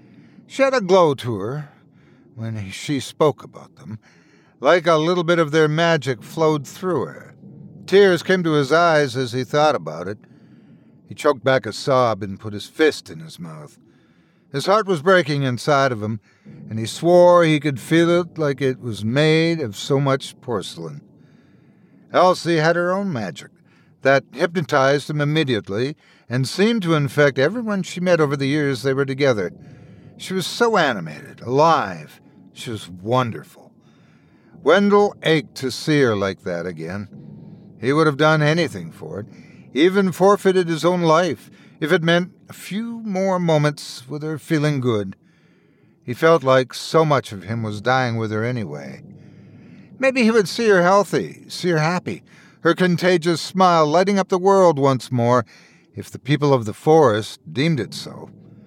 She had a glow to her when she spoke about them, like a little bit of their magic flowed through her. Tears came to his eyes as he thought about it. He choked back a sob and put his fist in his mouth. His heart was breaking inside of him, and he swore he could feel it like it was made of so much porcelain. Elsie had her own magic that hypnotized him immediately and seemed to infect everyone she met over the years they were together. She was so animated, alive. She was wonderful. Wendell ached to see her like that again. He would have done anything for it, even forfeited his own life, if it meant a few more moments with her feeling good. He felt like so much of him was dying with her anyway. Maybe he would see her healthy, see her happy, her contagious smile lighting up the world once more, if the people of the forest deemed it so.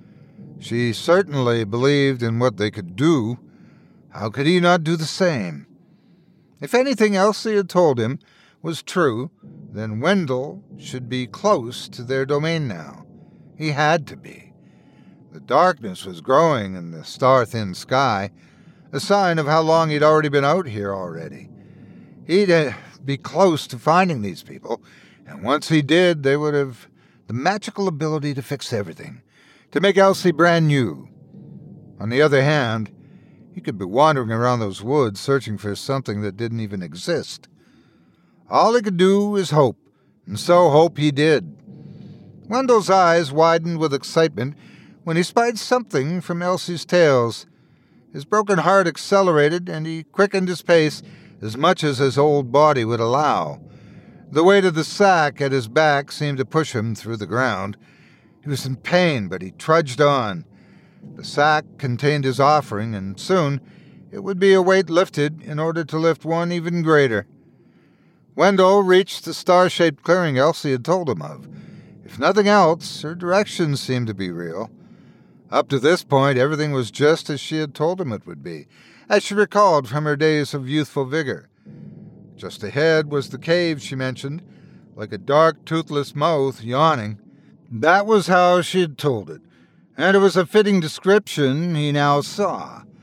She certainly believed in what they could do. How could he not do the same? If anything Elsie had told him was true, then Wendell should be close to their domain now. He had to be. The darkness was growing in the star-thin sky, a sign of how long he'd already been out here already. He'd uh, be close to finding these people, and once he did, they would have the magical ability to fix everything, to make Elsie brand new. On the other hand, he could be wandering around those woods searching for something that didn't even exist. All he could do was hope, and so hope he did. Wendell's eyes widened with excitement when he spied something from Elsie's tales. His broken heart accelerated, and he quickened his pace as much as his old body would allow. The weight of the sack at his back seemed to push him through the ground. He was in pain, but he trudged on. The sack contained his offering, and soon it would be a weight lifted in order to lift one even greater. Wendell reached the star-shaped clearing Elsie had told him of. If nothing else, her directions seemed to be real. Up to this point, everything was just as she had told him it would be, as she recalled from her days of youthful vigor. Just ahead was the cave she mentioned, like a dark, toothless mouth yawning. That was how she had told it, and it was a fitting description he now saw.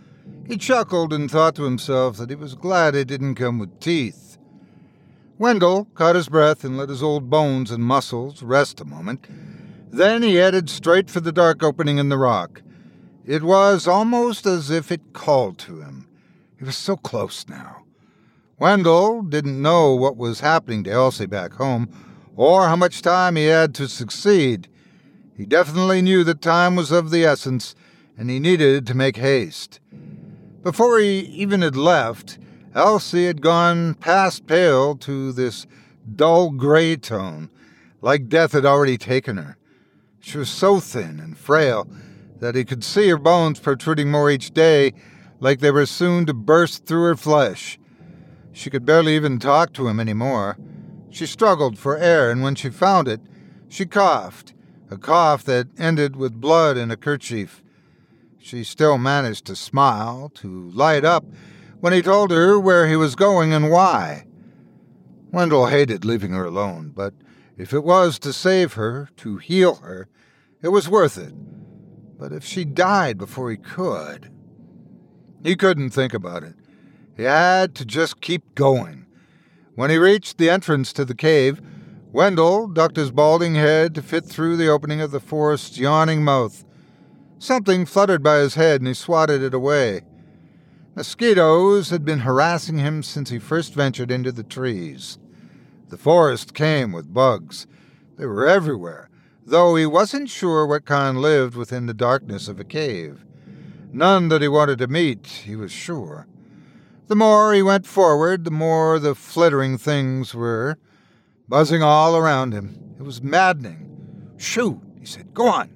He chuckled and thought to himself that he was glad it didn't come with teeth. Wendell caught his breath and let his old bones and muscles rest a moment. Then he headed straight for the dark opening in the rock. It was almost as if it called to him. He was so close now. Wendell didn't know what was happening to Elsie back home, or how much time he had to succeed. He definitely knew that time was of the essence, and he needed to make haste. Before he even had left, Elsie had gone past pale to this dull gray tone, like death had already taken her. She was so thin and frail that he could see her bones protruding more each day, like they were soon to burst through her flesh. She could barely even talk to him anymore. She struggled for air, and when she found it, she coughed, a cough that ended with blood in a kerchief. She still managed to smile, to light up, when he told her where he was going and why. Wendell hated leaving her alone, but if it was to save her, to heal her, it was worth it. But if she died before he could... He couldn't think about it. He had to just keep going. When he reached the entrance to the cave, Wendell ducked his balding head to fit through the opening of the forest's yawning mouth. Something fluttered by his head, and he swatted it away. Mosquitoes had been harassing him since he first ventured into the trees. The forest came with bugs. They were everywhere, though he wasn't sure what kind lived within the darkness of a cave. None that he wanted to meet, he was sure. The more he went forward, the more the flittering things were, buzzing all around him. It was maddening. "Shoo," he said. "Go on."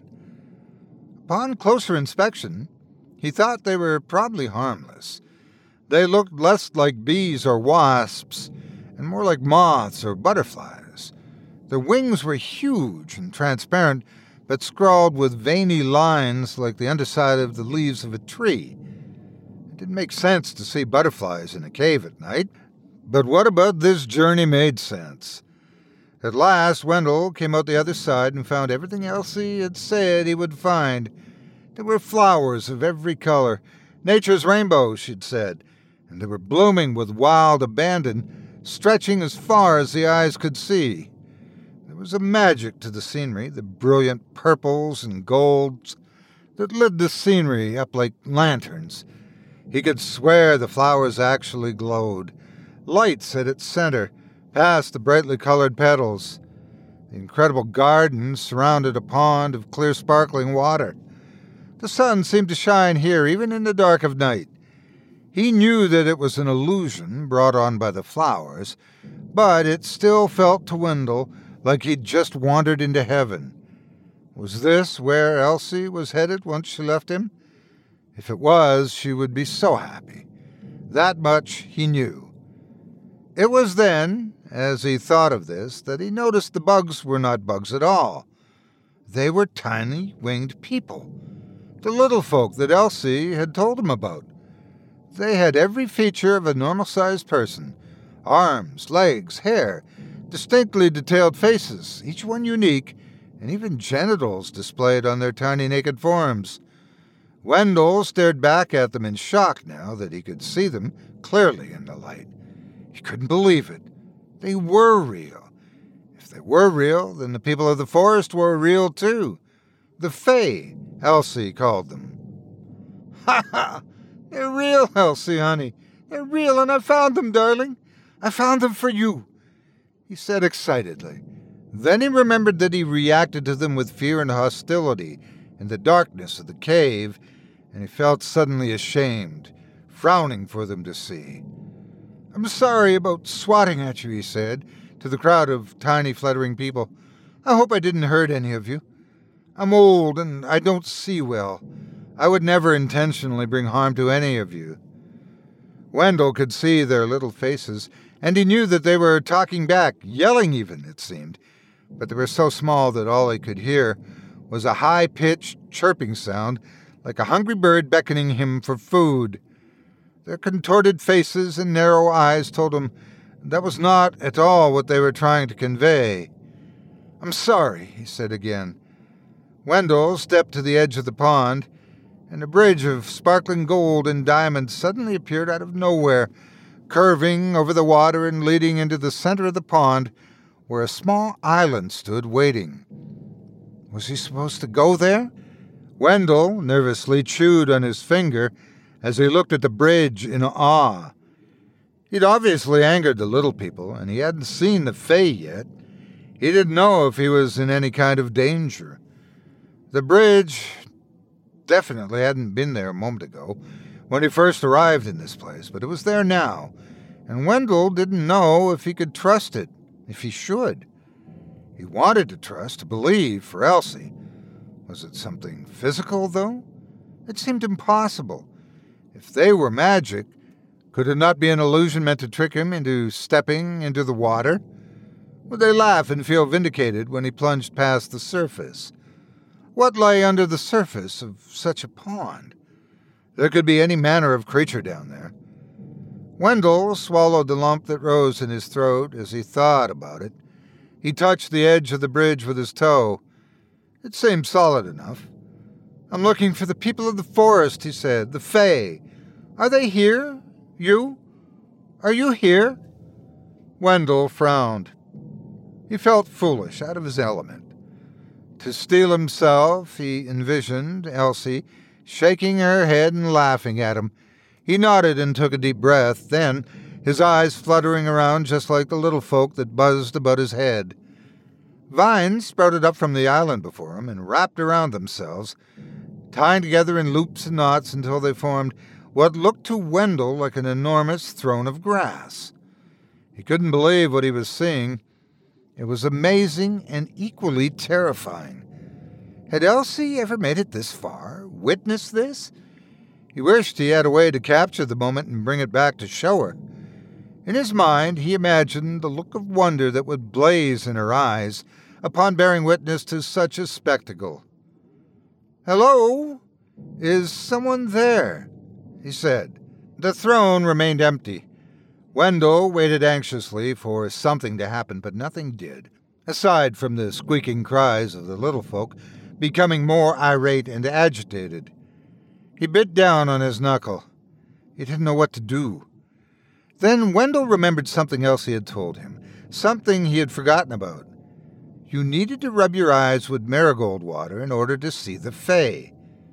Upon closer inspection, he thought they were probably harmless. They looked less like bees or wasps, and more like moths or butterflies. Their wings were huge and transparent, but scrawled with veiny lines like the underside of the leaves of a tree. It didn't make sense to see butterflies in a cave at night, but what about this journey made sense? At last, Wendell came out the other side and found everything Elsie had said he would find. There were flowers of every color, nature's rainbow, she'd said, and they were blooming with wild abandon, stretching as far as the eyes could see. There was a magic to the scenery, the brilliant purples and golds that lit the scenery up like lanterns. He could swear the flowers actually glowed, lights at its center, past the brightly colored petals. The incredible garden surrounded a pond of clear sparkling water. The sun seemed to shine here even in the dark of night. He knew that it was an illusion brought on by the flowers, but it still felt to Wendell like he'd just wandered into heaven. Was this where Elsie was headed once she left him? If it was, she would be so happy. That much he knew. It was then, as he thought of this, that he noticed the bugs were not bugs at all. They were tiny winged people, the little folk that Elsie had told him about. They had every feature of a normal-sized person: arms, legs, hair, distinctly detailed faces, each one unique, and even genitals displayed on their tiny naked forms. Wendell stared back at them in shock now that he could see them clearly in the light. He couldn't believe it. They were real. If they were real, then the people of the forest were real too. The Fae, Elsie called them. "Ha ha! They're real, Elsie, honey. They're real, and I found them, darling. I found them for you," he said excitedly. Then he remembered that he reacted to them with fear and hostility in the darkness of the cave, and he felt suddenly ashamed, frowning for them to see. "I'm sorry about swatting at you," he said, to the crowd of tiny, fluttering people. "I hope I didn't hurt any of you. I'm old, and I don't see well. I would never intentionally bring harm to any of you." Wendell could see their little faces, and he knew that they were talking back, yelling even, it seemed, but they were so small that all he could hear was a high-pitched chirping sound, like a hungry bird beckoning him for food. Their contorted faces and narrow eyes told him that was not at all what they were trying to convey. "I'm sorry," he said again. Wendell stepped to the edge of the pond. and a bridge of sparkling gold and diamonds suddenly appeared out of nowhere, curving over the water and leading into the center of the pond, where a small island stood waiting. Was he supposed to go there? Wendell nervously chewed on his finger as he looked at the bridge in awe. He'd obviously angered the little people, and he hadn't seen the Fae yet. He didn't know if he was in any kind of danger. The bridge definitely hadn't been there a moment ago, when he first arrived in this place, but it was there now, and Wendell didn't know if he could trust it, if he should. He wanted to trust, to believe, for Elsie. Was it something physical, though? It seemed impossible. If they were magic, could it not be an illusion meant to trick him into stepping into the water? Would they laugh and feel vindicated when he plunged past the surface? What lay under the surface of such a pond? There could be any manner of creature down there. Wendell swallowed the lump that rose in his throat as he thought about it. He touched the edge of the bridge with his toe. It seemed solid enough. "I'm looking for the people of the forest," he said, "the Fae. Are they here? You? Are you here?" Wendell frowned. He felt foolish, out of his element. To steel himself, he envisioned Elsie shaking her head and laughing at him. He nodded and took a deep breath, then, his eyes fluttering around just like the little folk that buzzed about his head. Vines sprouted up from the island before him and wrapped around themselves, tying together in loops and knots until they formed what looked to Wendell like an enormous throne of grass. He couldn't believe what he was seeing. It was amazing and equally terrifying. Had Elsie ever made it this far, witnessed this? He wished he had a way to capture the moment and bring it back to show her. In his mind, he imagined the look of wonder that would blaze in her eyes upon bearing witness to such a spectacle. "Hello? Is someone there?" he said. The throne remained empty. Wendell waited anxiously for something to happen, but nothing did, aside from the squeaking cries of the little folk, becoming more irate and agitated. He bit down on his knuckle. He didn't know what to do. Then Wendell remembered something else he had told him, something he had forgotten about. You needed to rub your eyes with marigold water in order to see the Fae.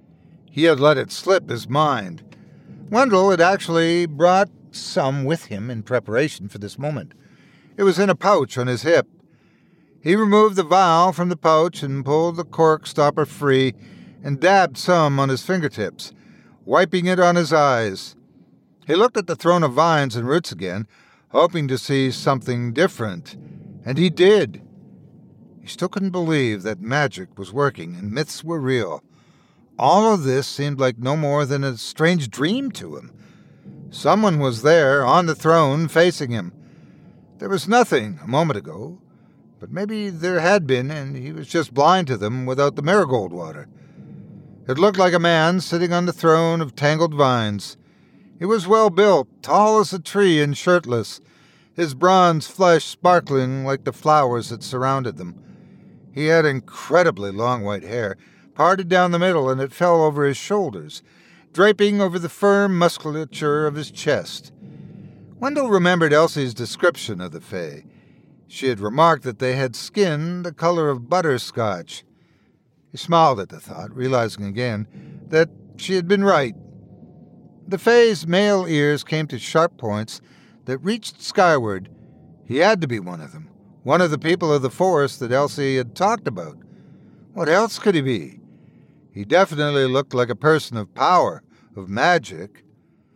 He had let it slip his mind. Wendell had actually brought some with him in preparation for this moment. It was in a pouch on his hip. He removed the vial from the pouch and pulled the cork stopper free and dabbed some on his fingertips, wiping it on his eyes. He looked at the throne of vines and roots again, hoping to see something different, and he did. He still couldn't believe that magic was working and myths were real. All of this seemed like no more than a strange dream to him. Someone was there, on the throne, facing him. There was nothing a moment ago, but maybe there had been, and he was just blind to them without the marigold water. It looked like a man sitting on the throne of tangled vines. He was well built, tall as a tree and shirtless, his bronze flesh sparkling like the flowers that surrounded them. He had incredibly long white hair, parted down the middle, and it fell over his shoulders, draping over the firm musculature of his chest. Wendell remembered Elsie's description of the Fae. She had remarked that they had skin the color of butterscotch. He smiled at the thought, realizing again that she had been right. The Fae's male ears came to sharp points that reached skyward. He had to be one of them, one of the people of the forest that Elsie had talked about. What else could he be? He definitely looked like a person of power, of magic.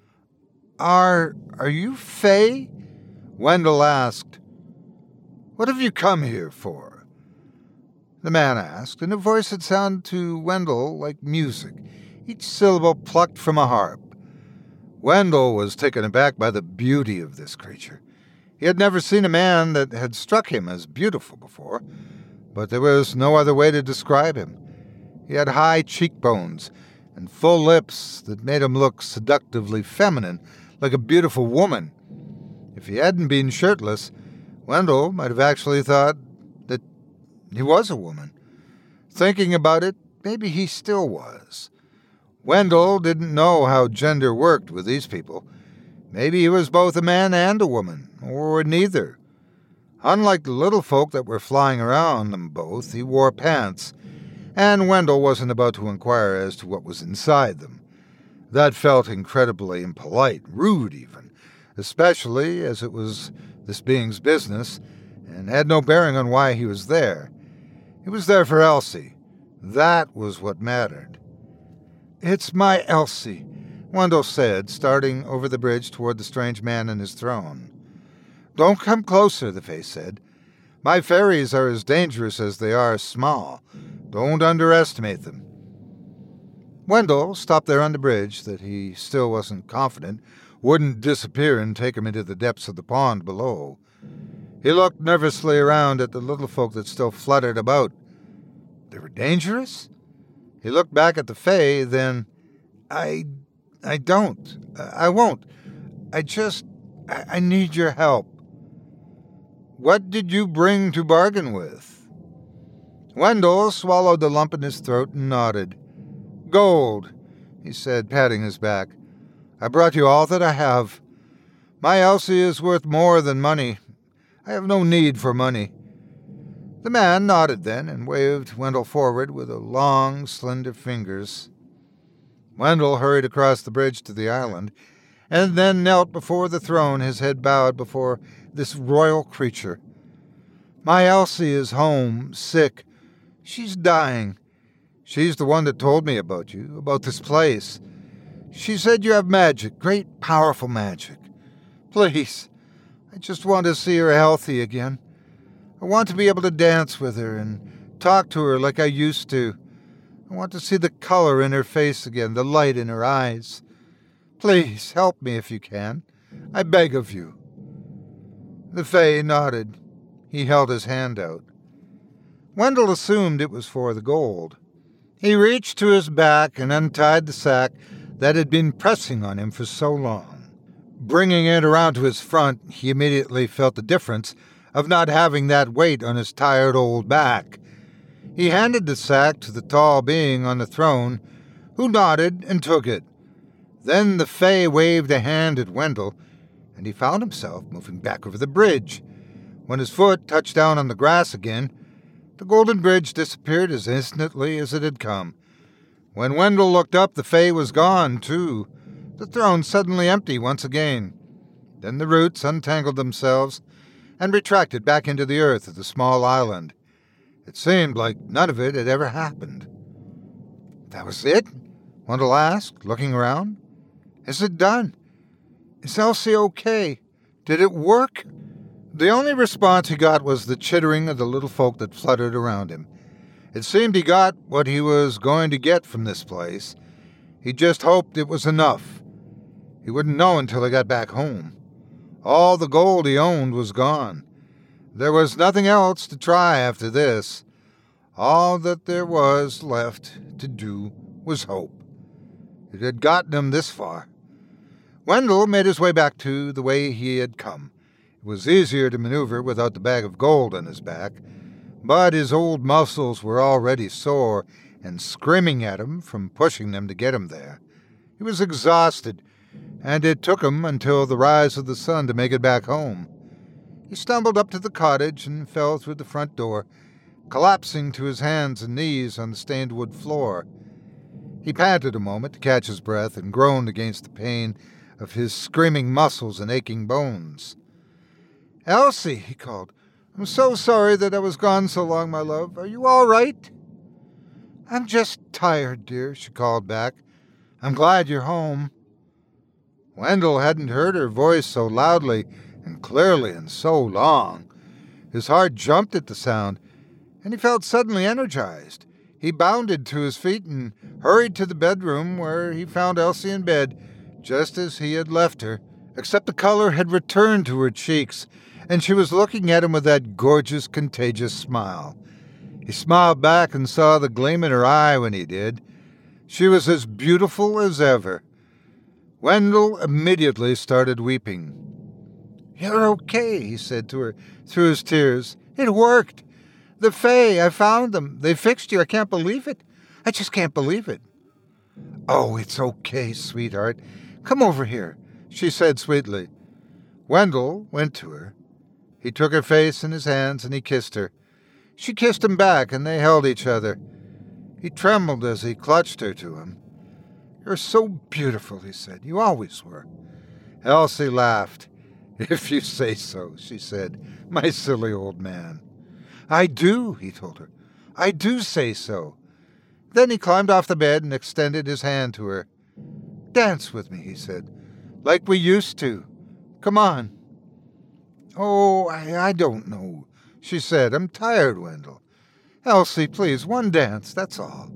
Are, are you Fae? Wendell asked. What have you come here for? The man asked, in a voice that sounded to Wendell like music, each syllable plucked from a harp. Wendell was taken aback by the beauty of this creature. He had never seen a man that had struck him as beautiful before, but there was no other way to describe him. He had high cheekbones and full lips that made him look seductively feminine, like a beautiful woman. If he hadn't been shirtless, Wendell might have actually thought that he was a woman. Thinking about it, maybe he still was. Wendell didn't know how gender worked with these people. Maybe he was both a man and a woman, or neither. Unlike the little folk that were flying around them both, he wore pants, and Wendell wasn't about to inquire as to what was inside them. That felt incredibly impolite, rude even, especially as it was this being's business, and had no bearing on why he was there. He was there for Elsie. That was what mattered. "It's my Elsie," Wendell said, starting over the bridge toward the strange man and his throne. "Don't come closer," the face said. "My fairies are as dangerous as they are small. Don't underestimate them." Wendell stopped there on the bridge that he still wasn't confident wouldn't disappear and take him into the depths of the pond below. He looked nervously around at the little folk that still fluttered about. They were dangerous? He looked back at the Fae, then, I... I don't. I won't. I just... I, I need your help." "What did you bring to bargain with?" Wendell swallowed the lump in his throat and nodded. "Gold," he said, patting his back. "I brought you all that I have. My Elsie is worth more than money. I have no need for money." The man nodded then and waved Wendell forward with a long, slender fingers. Wendell hurried across the bridge to the island, and then knelt before the throne, his head bowed before this royal creature. "My Elsie is home, sick. She's dying. She's the one that told me about you, about this place. She said you have magic, great, powerful magic. Please, I just want to see her healthy again. I want to be able to dance with her and talk to her like I used to. I want to see the color in her face again, the light in her eyes. Please, help me if you can. I beg of you." The Fae nodded. He held his hand out. Wendell assumed it was for the gold. He reached to his back and untied the sack that had been pressing on him for so long. Bringing it around to his front, he immediately felt the difference of not having that weight on his tired old back. He handed the sack to the tall being on the throne, who nodded and took it. Then the Fae waved a hand at Wendell, and he found himself moving back over the bridge. When his foot touched down on the grass again, the golden bridge disappeared as instantly as it had come. When Wendell looked up, the Fae was gone, too, the throne suddenly empty once again. Then the roots untangled themselves and retracted back into the earth of the small island. It seemed like none of it had ever happened. "That was it?" Wendell asked, looking around. "Is it done? Is Elsie okay? Did it work?" The only response he got was the chittering of the little folk that fluttered around him. It seemed he got what he was going to get from this place. He just hoped it was enough. He wouldn't know until he got back home. All the gold he owned was gone. There was nothing else to try after this. All that there was left to do was hope. It had gotten him this far. Wendell made his way back to the way he had come. It was easier to maneuver without the bag of gold on his back, but his old muscles were already sore and screaming at him from pushing them to get him there. He was exhausted, and it took him until the rise of the sun to make it back home. He stumbled up to the cottage and fell through the front door, collapsing to his hands and knees on the stained wood floor. He panted a moment to catch his breath and groaned against the pain of his screaming muscles and aching bones. "Elsie," he called, "I'm so sorry that I was gone so long, my love. Are you all right?" "I'm just tired, dear," she called back. "I'm glad you're home." Wendell hadn't heard her voice so loudly and clearly in so long. His heart jumped at the sound, and he felt suddenly energized. He bounded to his feet and hurried to the bedroom, where he found Elsie in bed, just as he had left her, except the color had returned to her cheeks, and she was looking at him with that gorgeous, contagious smile. He smiled back and saw the gleam in her eye when he did. She was as beautiful as ever. Wendell immediately started weeping. "You're okay," he said to her through his tears. "It worked. The Fae, I found them. They fixed you. I can't believe it. I just can't believe it." "Oh, it's okay, sweetheart. Come over here," she said sweetly. Wendell went to her. He took her face in his hands and he kissed her. She kissed him back and they held each other. He trembled as he clutched her to him. "You're so beautiful," he said. "You always were." Elsie laughed. "If you say so," she said. "My silly old man." "I do," he told her. "I do say so." Then he climbed off the bed and extended his hand to her. "Dance with me," he said, "like we used to. Come on." "Oh, I, I don't know," she said. "I'm tired, Wendell." "Elsie, please, one dance, that's all."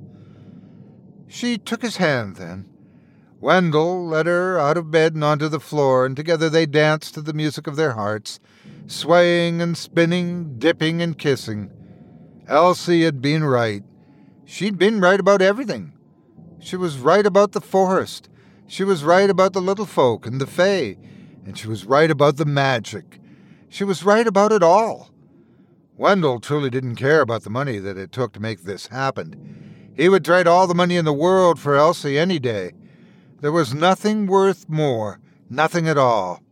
She took his hand then. Wendell led her out of bed and onto the floor, and together they danced to the music of their hearts, swaying and spinning, dipping and kissing. Elsie had been right. She'd been right about everything. She was right about the forest. She was right about the little folk and the fae. And she was right about the magic. She was right about it all. Wendell truly didn't care about the money that it took to make this happen. He would trade all the money in the world for Elsie any day. There was nothing worth more, nothing at all.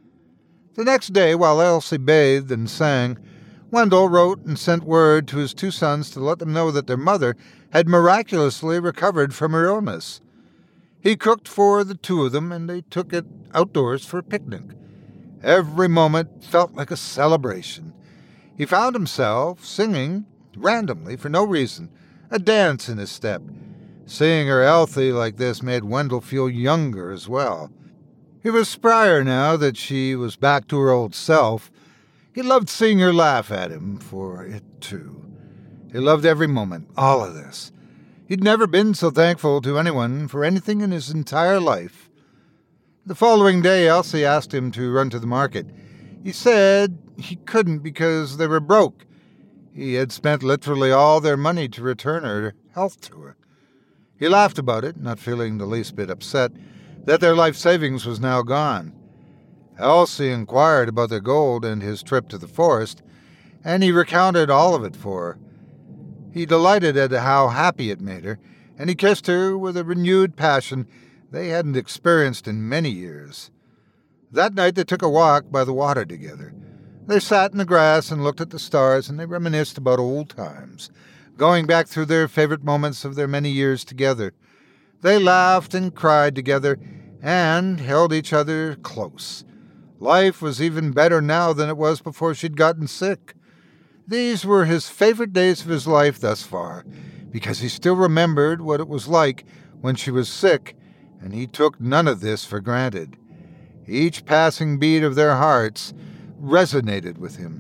The next day, while Elsie bathed and sang, Wendell wrote and sent word to his two sons to let them know that their mother had miraculously recovered from her illness. He cooked for the two of them, and they took it outdoors for a picnic. Every moment felt like a celebration. He found himself singing, randomly, for no reason, a dance in his step. Seeing her healthy like this made Wendell feel younger as well. He was sprier now that she was back to her old self. He loved seeing her laugh at him for it, too. He loved every moment, all of this. He'd never been so thankful to anyone for anything in his entire life. The following day, Elsie asked him to run to the market. He said he couldn't because they were broke. He had spent literally all their money to return her health to her. He laughed about it, not feeling the least bit upset that their life savings was now gone. Elsie inquired about their gold and his trip to the forest, and he recounted all of it for her. He delighted at how happy it made her, and he kissed her with a renewed passion they hadn't experienced in many years. That night they took a walk by the water together. They sat in the grass and looked at the stars, and they reminisced about old times, going back through their favorite moments of their many years together. They laughed and cried together and held each other close. Life was even better now than it was before she'd gotten sick. These were his favorite days of his life thus far, because he still remembered what it was like when she was sick, and he took none of this for granted. Each passing beat of their hearts resonated with him.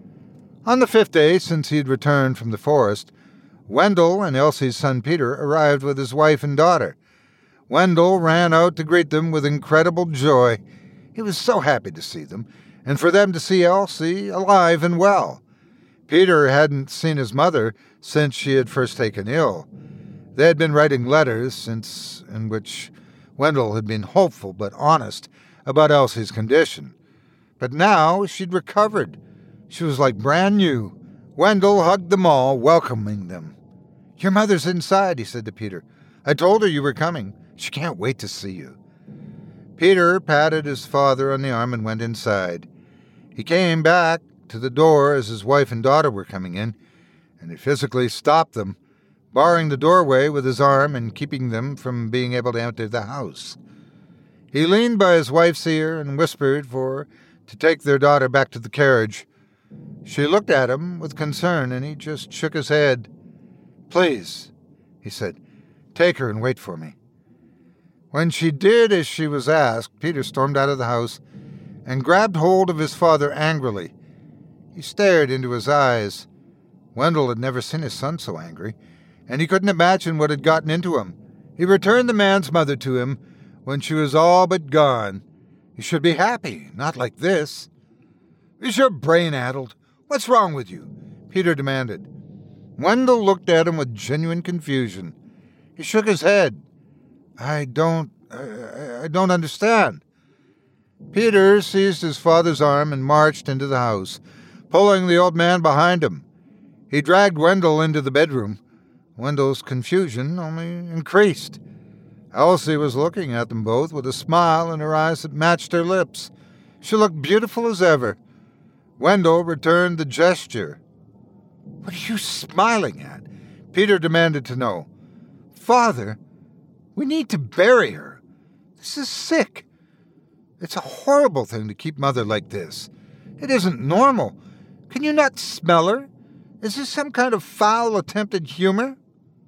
On the fifth day since he had returned from the forest, Wendell and Elsie's son Peter arrived with his wife and daughter. Wendell ran out to greet them with incredible joy. He was so happy to see them, and for them to see Elsie alive and well. Peter hadn't seen his mother since she had first taken ill. They had been writing letters since in which Wendell had been hopeful but honest about Elsie's condition. But now she'd recovered. She was like brand new. Wendell hugged them all, welcoming them. "Your mother's inside," he said to Peter. "I told her you were coming. She can't wait to see you." Peter patted his father on the arm and went inside. He came back to the door as his wife and daughter were coming in, and he physically stopped them, barring the doorway with his arm and keeping them from being able to enter the house. He leaned by his wife's ear and whispered for her to take their daughter back to the carriage. She looked at him with concern, and he just shook his head. "Please," he said, "take her and wait for me." When she did as she was asked, Peter stormed out of the house and grabbed hold of his father angrily. He stared into his eyes. Wendell had never seen his son so angry, and he couldn't imagine what had gotten into him. He returned the man's mother to him when she was all but gone. He should be happy, not like this. "Is your brain addled? What's wrong with you?" Peter demanded. Wendell looked at him with genuine confusion. He shook his head. I don't, I, I don't understand." Peter seized his father's arm and marched into the house, pulling the old man behind him. He dragged Wendell into the bedroom. Wendell's confusion only increased. Elsie was looking at them both with a smile in her eyes that matched her lips. She looked beautiful as ever. Wendell returned the gesture. "What are you smiling at?" Peter demanded to know. "Father, we need to bury her. This is sick. It's a horrible thing to keep Mother like this. It isn't normal. Can you not smell her? Is this some kind of foul attempt at humor?"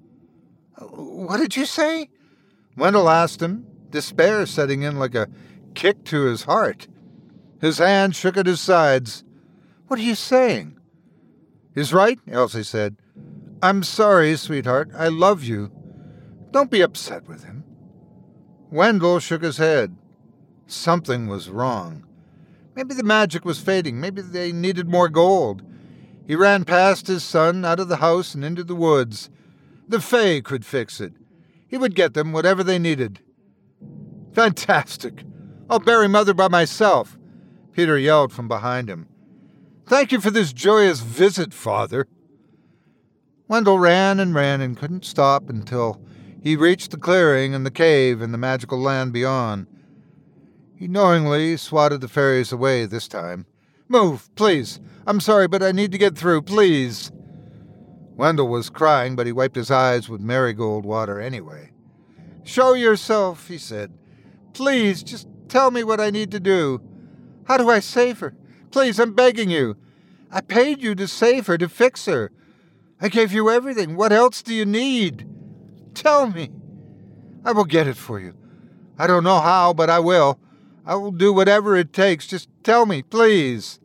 "What did you say?" Wendell asked him, despair setting in like a kick to his heart. His hand shook at his sides. "What are you saying?" "He's right," Elsie said. "I'm sorry, sweetheart. I love you. Don't be upset with him." Wendell shook his head. Something was wrong. Maybe the magic was fading. Maybe they needed more gold. He ran past his son, out of the house and into the woods. The Fae could fix it. He would get them whatever they needed. "Fantastic! I'll bury Mother by myself," Peter yelled from behind him. "Thank you for this joyous visit, Father." Wendell ran and ran and couldn't stop until he reached the clearing and the cave in the magical land beyond. He knowingly swatted the fairies away this time. "Move, please. I'm sorry, but I need to get through, please." Wendell was crying, but he wiped his eyes with marigold water anyway. "Show yourself," he said. "Please, just tell me what I need to do. How do I save her? Please, I'm begging you. I paid you to save her, to fix her. I gave you everything. What else do you need? Tell me. I will get it for you. I don't know how, but I will. I will do whatever it takes. Just tell me, please."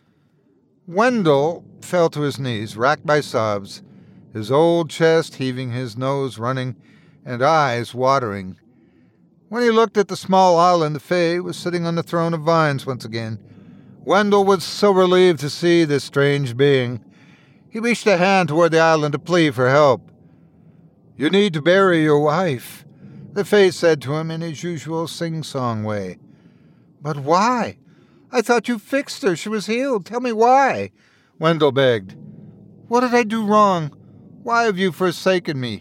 Wendell fell to his knees, racked by sobs, his old chest heaving, his nose running, and eyes watering. When he looked at the small island, the Fae was sitting on the throne of vines once again. Wendell was so relieved to see this strange being. He reached a hand toward the island to plead for help. "You need to bury your wife," the Fae said to him in his usual sing-song way. "But why? I thought you fixed her. She was healed. Tell me why," Wendell begged. "What did I do wrong? Why have you forsaken me?"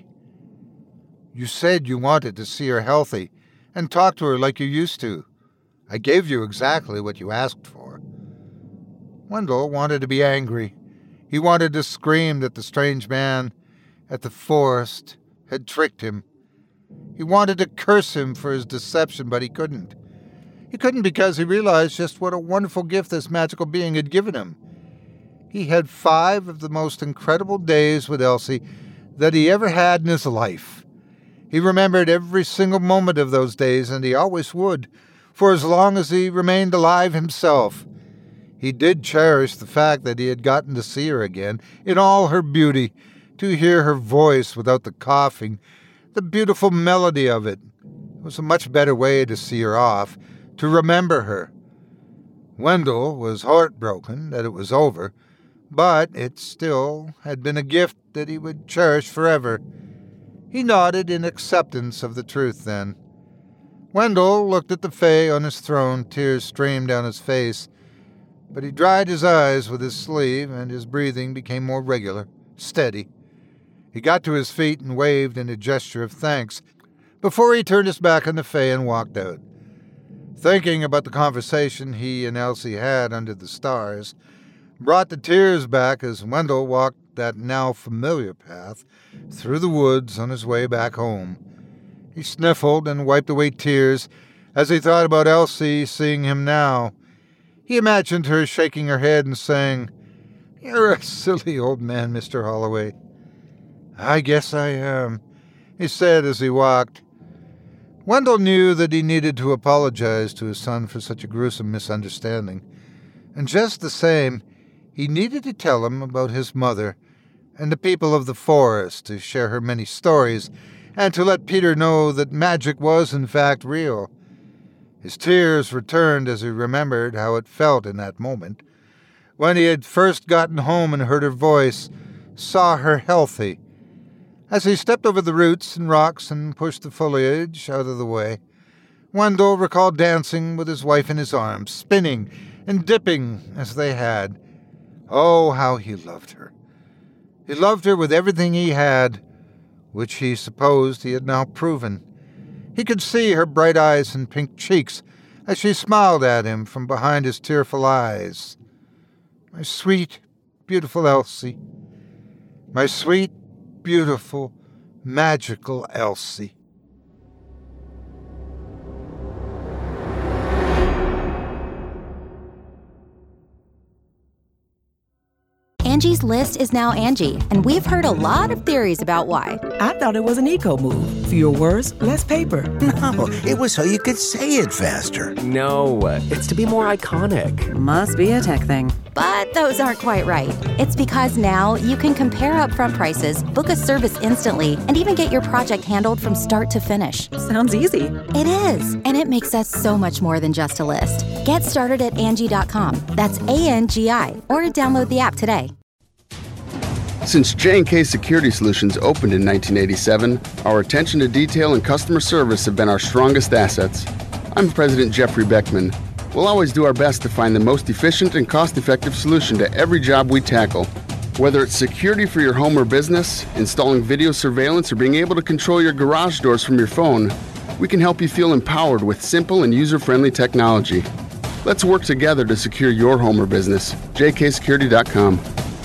"You said you wanted to see her healthy and talk to her like you used to. I gave you exactly what you asked for." Wendell wanted to be angry. He wanted to scream that the strange man at the forest had tricked him. He wanted to curse him for his deception, but he couldn't. He couldn't because he realized just what a wonderful gift this magical being had given him. He had five of the most incredible days with Elsie that he ever had in his life. He remembered every single moment of those days, and he always would, for as long as he remained alive himself. He did cherish the fact that he had gotten to see her again, in all her beauty, to hear her voice without the coughing, the beautiful melody of it. It was a much better way to see her off, to remember her. Wendell was heartbroken that it was over, but it still had been a gift that he would cherish forever. He nodded in acceptance of the truth then. Wendell looked at the Fae on his throne, tears streamed down his face, but he dried his eyes with his sleeve, and his breathing became more regular, steady. He got to his feet and waved in a gesture of thanks before he turned his back on the Fae and walked out. Thinking about the conversation he and Elsie had under the stars brought the tears back as Wendell walked that now familiar path through the woods on his way back home. He sniffled and wiped away tears as he thought about Elsie seeing him now. He imagined her shaking her head and saying, "You're a silly old man, Mister Holloway." "I guess I am," he said as he walked. Wendell knew that he needed to apologize to his son for such a gruesome misunderstanding, and just the same, he needed to tell him about his mother and the people of the forest, to share her many stories, and to let Peter know that magic was in fact real. His tears returned as he remembered how it felt in that moment, when he had first gotten home and heard her voice, saw her healthy. As he stepped over the roots and rocks and pushed the foliage out of the way, Wendell recalled dancing with his wife in his arms, spinning and dipping as they had. Oh, how he loved her. He loved her with everything he had, which he supposed he had now proven. He could see her bright eyes and pink cheeks as she smiled at him from behind his tearful eyes. My sweet, beautiful Elsie. My sweet, beautiful, magical Elsie. Angie's List is now Angie, and we've heard a lot of theories about why. I thought it was an eco move. Fewer words, less paper. No, it was so you could say it faster. No, it's to be more iconic. Must be a tech thing. But those aren't quite right. It's because now you can compare upfront prices, book a service instantly, and even get your project handled from start to finish. Sounds easy. It is, and it makes us so much more than just a list. Get started at Angie dot com. That's A N G I, or download the app today. Since J and K Security Solutions opened in nineteen eighty-seven, our attention to detail and customer service have been our strongest assets. I'm President Jeffrey Beckman. We'll always do our best to find the most efficient and cost-effective solution to every job we tackle. Whether it's security for your home or business, installing video surveillance, or being able to control your garage doors from your phone, we can help you feel empowered with simple and user-friendly technology. Let's work together to secure your home or business. J K security dot com.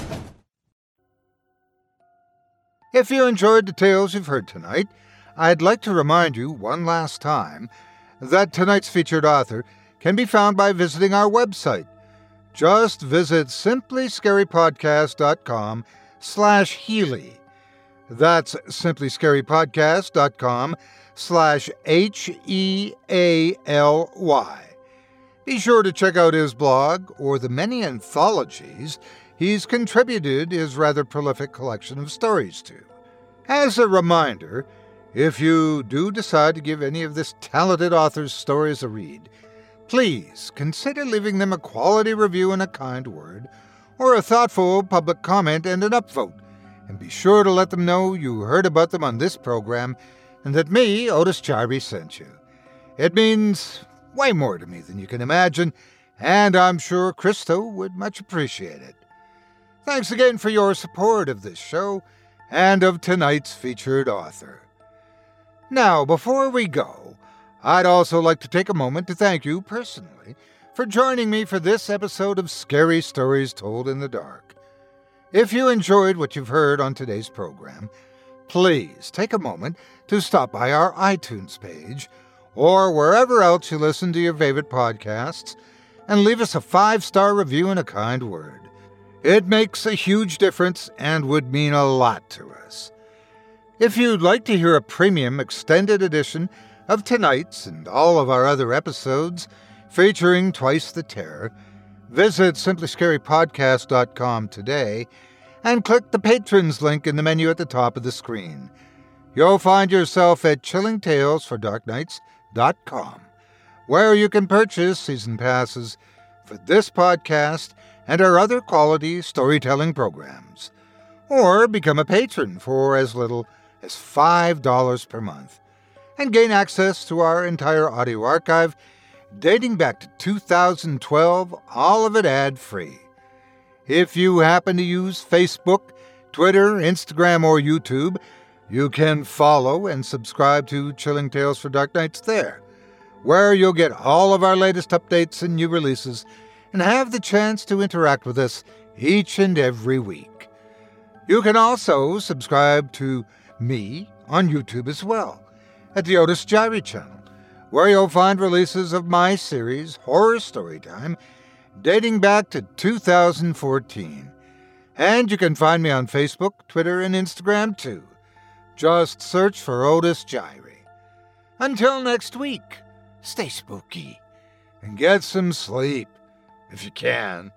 If you enjoyed the tales you've heard tonight, I'd like to remind you one last time that tonight's featured author can be found by visiting our website. Just visit simply scary podcast dot com slash Healy. That's simply scary podcast dot com slash H E A L Y. Be sure to check out his blog or the many anthologies he's contributed his rather prolific collection of stories to. As a reminder, if you do decide to give any of this talented author's stories a read, please consider leaving them a quality review and a kind word, or a thoughtful public comment and an upvote, and be sure to let them know you heard about them on this program and that me, Otis Jiry, sent you. It means way more to me than you can imagine, and I'm sure Christo would much appreciate it. Thanks again for your support of this show and of tonight's featured author. Now, before we go, I'd also like to take a moment to thank you personally for joining me for this episode of Scary Stories Told in the Dark. If you enjoyed what you've heard on today's program, please take a moment to stop by our iTunes page or wherever else you listen to your favorite podcasts and leave us a five-star review and a kind word. It makes a huge difference and would mean a lot to us. If you'd like to hear a premium extended edition of tonight's and all of our other episodes featuring Twice the Terror, visit simply scary podcast dot com today and click the Patrons link in the menu at the top of the screen. You'll find yourself at chilling tales for dark nights dot com, where you can purchase season passes for this podcast and our other quality storytelling programs, or become a patron for as little as five dollars per month, and gain access to our entire audio archive dating back to two thousand twelve, all of it ad-free. If you happen to use Facebook, Twitter, Instagram, or YouTube, you can follow and subscribe to Chilling Tales for Dark Nights there, where you'll get all of our latest updates and new releases and have the chance to interact with us each and every week. You can also subscribe to me on YouTube as well, at the Otis Jiry channel, where you'll find releases of my series, Horror Storytime, dating back to two thousand fourteen. And you can find me on Facebook, Twitter, and Instagram too. Just search for Otis Jiry. Until next week, stay spooky and get some sleep. If you can.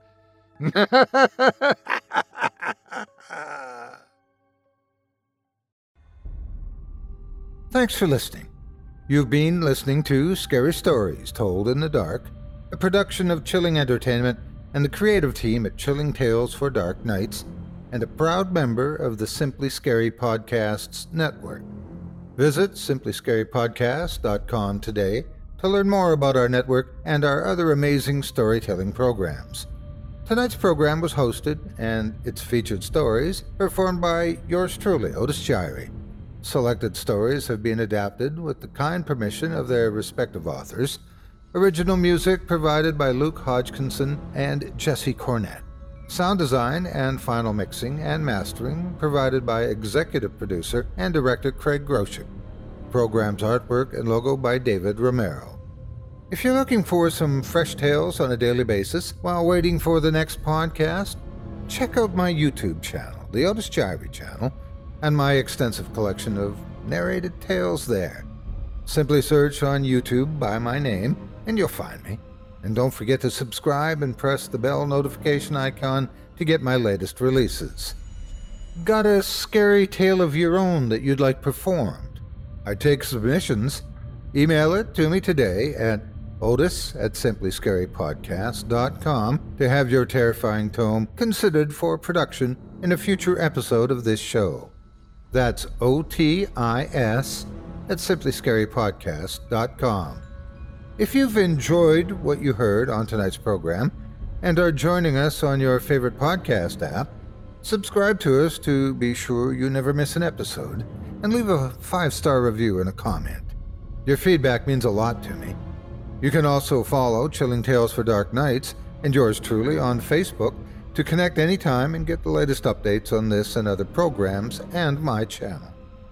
Thanks for listening. You've been listening to Scary Stories Told in the Dark, a production of Chilling Entertainment and the creative team at Chilling Tales for Dark Nights, and a proud member of the Simply Scary Podcasts Network. Visit simply scary podcast dot com today to learn more about our network and our other amazing storytelling programs. Tonight's program was hosted, and its featured stories performed by yours truly, Otis Jiry. Selected stories have been adapted with the kind permission of their respective authors. Original music provided by Luke Hodgkinson and Jesse Cornett. Sound design and final mixing and mastering provided by executive producer and director Craig Groshek. Program's artwork and logo by David Romero. If you're looking for some fresh tales on a daily basis while waiting for the next podcast, check out my YouTube channel, the Otis Jiry channel, and my extensive collection of narrated tales there. Simply search on YouTube by my name, and you'll find me. And don't forget to subscribe and press the bell notification icon to get my latest releases. Got a scary tale of your own that you'd like performed? I take submissions. Email it to me today at otis at simply scary podcast dot com to have your terrifying tome considered for production in a future episode of this show. That's O T I S at simply scary podcast dot com. If you've enjoyed what you heard on tonight's program and are joining us on your favorite podcast app, subscribe to us to be sure you never miss an episode, and leave a five-star review and a comment. Your feedback means a lot to me. You can also follow Chilling Tales for Dark Nights and yours truly on Facebook to connect anytime and get the latest updates on this and other programs and my channel.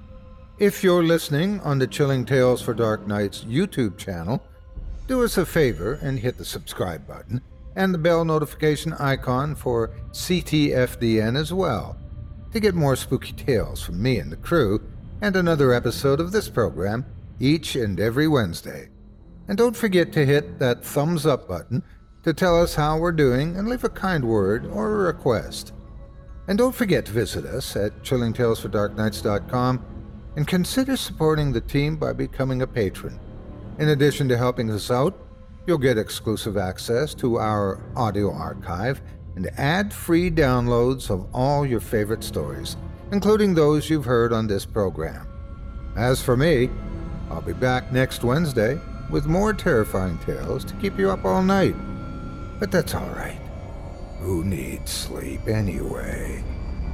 If you're listening on the Chilling Tales for Dark Nights YouTube channel, do us a favor and hit the subscribe button and the bell notification icon for C T F D N as well to get more spooky tales from me and the crew and another episode of this program each and every Wednesday. And don't forget to hit that thumbs up button to tell us how we're doing and leave a kind word or a request. And don't forget to visit us at chilling tales for dark nights dot com and consider supporting the team by becoming a patron. In addition to helping us out, you'll get exclusive access to our audio archive and ad-free downloads of all your favorite stories, including those you've heard on this program. As for me, I'll be back next Wednesday with more terrifying tales to keep you up all night. But that's all right. Who needs sleep anyway?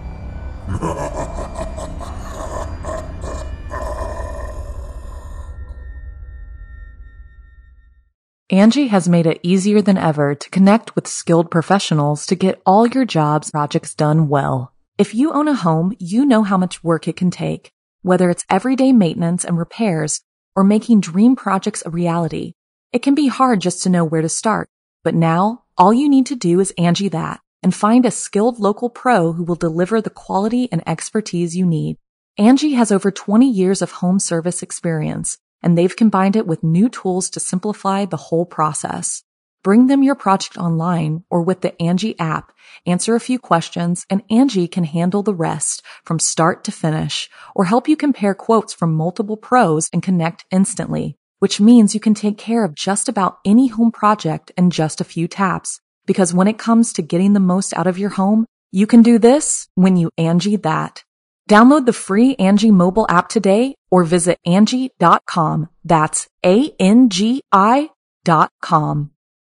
Angie has made it easier than ever to connect with skilled professionals to get all your jobs projects done well. If you own a home, you know how much work it can take, whether it's everyday maintenance and repairs or making dream projects a reality. It can be hard just to know where to start, but now all you need to do is Angie that and find a skilled local pro who will deliver the quality and expertise you need. Angie has over twenty years of home service experience, and they've combined it with new tools to simplify the whole process. Bring them your project online or with the Angie app, answer a few questions, and Angie can handle the rest from start to finish or help you compare quotes from multiple pros and connect instantly, which means you can take care of just about any home project in just a few taps. Because when it comes to getting the most out of your home, you can do this when you Angie that. Download the free Angie mobile app today or visit Angie dot com. That's A N G I dot com.